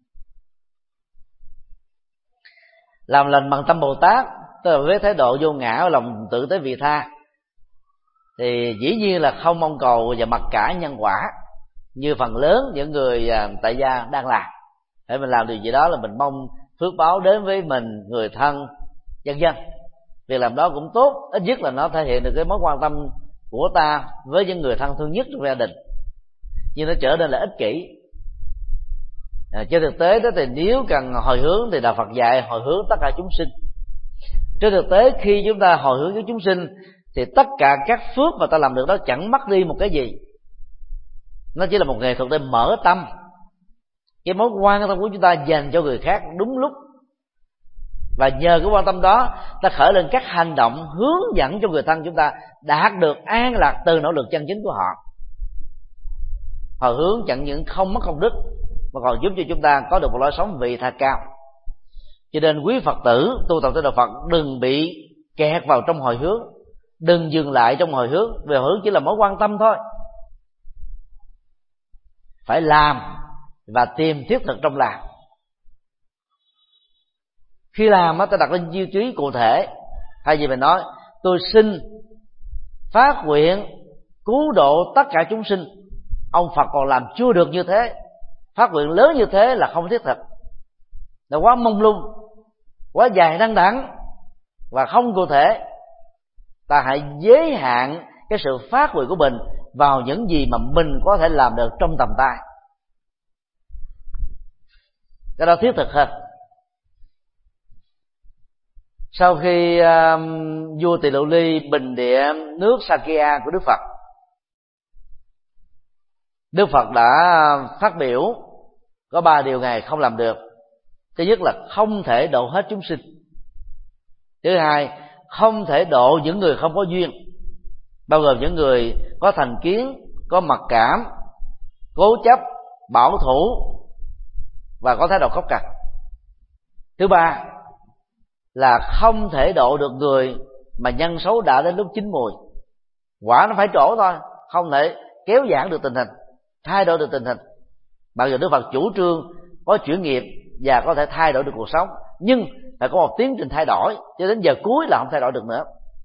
Làm lành bằng tâm Bồ Tát, tức là với thái độ vô ngã, lòng tự tế vị tha, thì dĩ nhiên là không mong cầu và mặc cả nhân quả như phần lớn những người tại gia đang làm. Để mình làm điều gì đó là mình mong phước báo đến với mình, người thân, dân dân. Việc làm đó cũng tốt, ít nhất là nó thể hiện được cái mối quan tâm của ta với những người thân thương nhất trong gia đình, nhưng nó trở nên là ích kỷ. À, trên thực tế đó thì nếu cần hồi hướng thì Đạo Phật dạy hồi hướng tất cả chúng sinh. Trên thực tế khi chúng ta hồi hướng với chúng sinh thì tất cả các phước mà ta làm được đó chẳng mất đi một cái gì. Nó chỉ là một nghệ thuật để mở tâm, cái mối quan tâm của chúng ta dành cho người khác đúng lúc, và nhờ cái quan tâm đó ta khởi lên các hành động hướng dẫn cho người thân chúng ta đạt được an lạc từ nỗ lực chân chính của họ. Hồi hướng chẳng những không mất công đức mà còn giúp cho chúng ta có được một lối sống vị tha cao. Cho nên quý Phật tử tu tập theo Đạo Phật đừng bị kẹt vào trong hồi hướng, đừng dừng lại trong hồi hướng, vì hồi hướng chỉ là mối quan tâm thôi. Phải làm và tìm thiết thực trong làm. Khi làm ta đặt lên tiêu chí cụ thể, thay vì mình nói tôi xin phát nguyện cứu độ tất cả chúng sinh, ông Phật còn làm chưa được như thế, phát nguyện lớn như thế là không thiết thực, là quá mông lung, quá dài đăng đẳng và không cụ thể. Ta hãy giới hạn cái sự phát nguyện của mình vào những gì mà mình có thể làm được trong tầm tay, cái đó thiết thực hơn. Sau khi uh, vua Tỳ Lụ Ly bình địa nước Sakya của Đức Phật, Đức Phật đã phát biểu có ba điều Ngài không làm được. Thứ nhất là không thể độ hết chúng sinh. Thứ hai, không thể độ những người không có duyên, bao gồm những người có thành kiến, có mặc cảm, cố chấp, bảo thủ và có thái độ khóc cằn. Thứ ba là không thể độ được người mà nhân xấu đã đến lúc chín mùi. Quả nó phải trổ thôi, không thể kéo giãn được tình hình, thay đổi được tình hình. Mặc dù Đức Phật chủ trương có chuyển nghiệp và có thể thay đổi được cuộc sống, nhưng phải có một tiến trình thay đổi, cho đến giờ cuối là không thay đổi được nữa.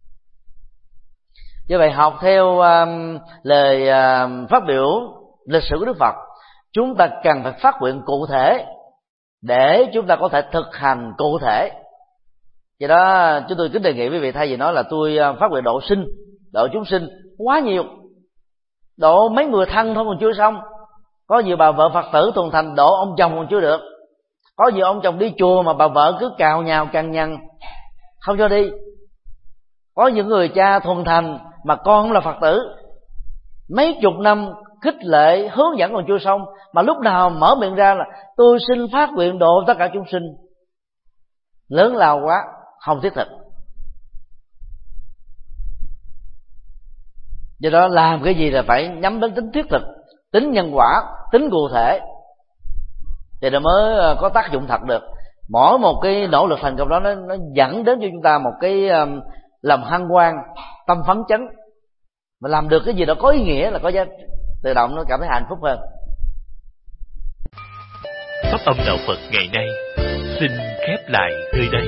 Như vậy học theo um, lời uh, phát biểu lịch sử của Đức Phật, chúng ta cần phải phát nguyện cụ thể để chúng ta có thể thực hành cụ thể. Do đó chúng tôi kính đề nghị quý vị, thay vì nói là tôi phát nguyện độ sinh, độ chúng sinh quá nhiều, độ mấy người thân thôi còn chưa xong, Có nhiều bà vợ Phật tử thuần thành độ ông chồng còn chưa được. Có nhiều ông chồng đi chùa mà bà vợ cứ cào nhào cằn nhằn không cho đi. Có những người cha thuần thành mà con cũng là Phật tử, mấy chục năm khích lệ hướng dẫn còn chưa xong, mà lúc nào mở miệng ra là tôi xin phát nguyện độ tất cả chúng sinh. Lớn lao quá, không thiết thực. Do đó làm cái gì là phải nhắm đến tính thiết thực, tính nhân quả, tính cụ thể, thì nó mới có tác dụng thật được. Mỗi một cái nỗ lực thành công đó nó, nó dẫn đến cho chúng ta một cái um, lòng hân hoan, tâm phấn chấn, mà làm được cái gì đó có ý nghĩa là có giá, tự động nó cảm thấy hạnh phúc hơn. Pháp âm đạo Phật ngày nay xin khép lại nơi đây.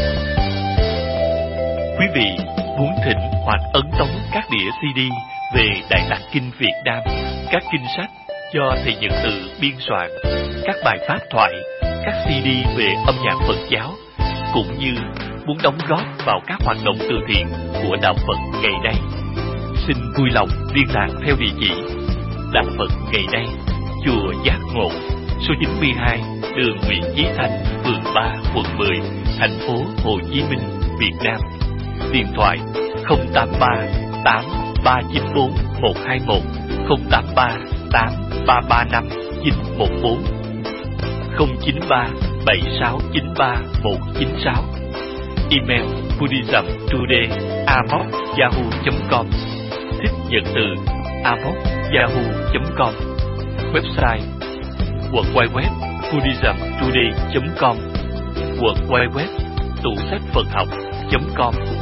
Quý vị muốn thỉnh hoặc ấn tống các đĩa xê đê về Đại Tạng Kinh Việt Nam, các kinh sách do thầy Nhật Từ biên soạn, các bài pháp thoại, các xê đê về âm nhạc Phật giáo, cũng như muốn đóng góp vào các hoạt động từ thiện của đạo Phật ngày nay, xin vui lòng liên lạc theo địa chỉ Đạo Phật ngày nay, chùa Giác Ngộ, số chín mươi hai đường Nguyễn Chí Thanh, phường ba, quận mười, thành phố Hồ Chí Minh, Việt Nam. Điện thoại không tám ba tám ba chín bốn một hai một, không tám ba tám ba ba năm chín một bốn, không chín ba bảy sáu chín ba một chín sáu. Email buddhismtoday a m o c yahoo chấm com, thích Nhật Từ a m o c yahoo chấm com. Website w w w chấm buddhismtoday chấm com, w w w tủ sách Phật học chấm com.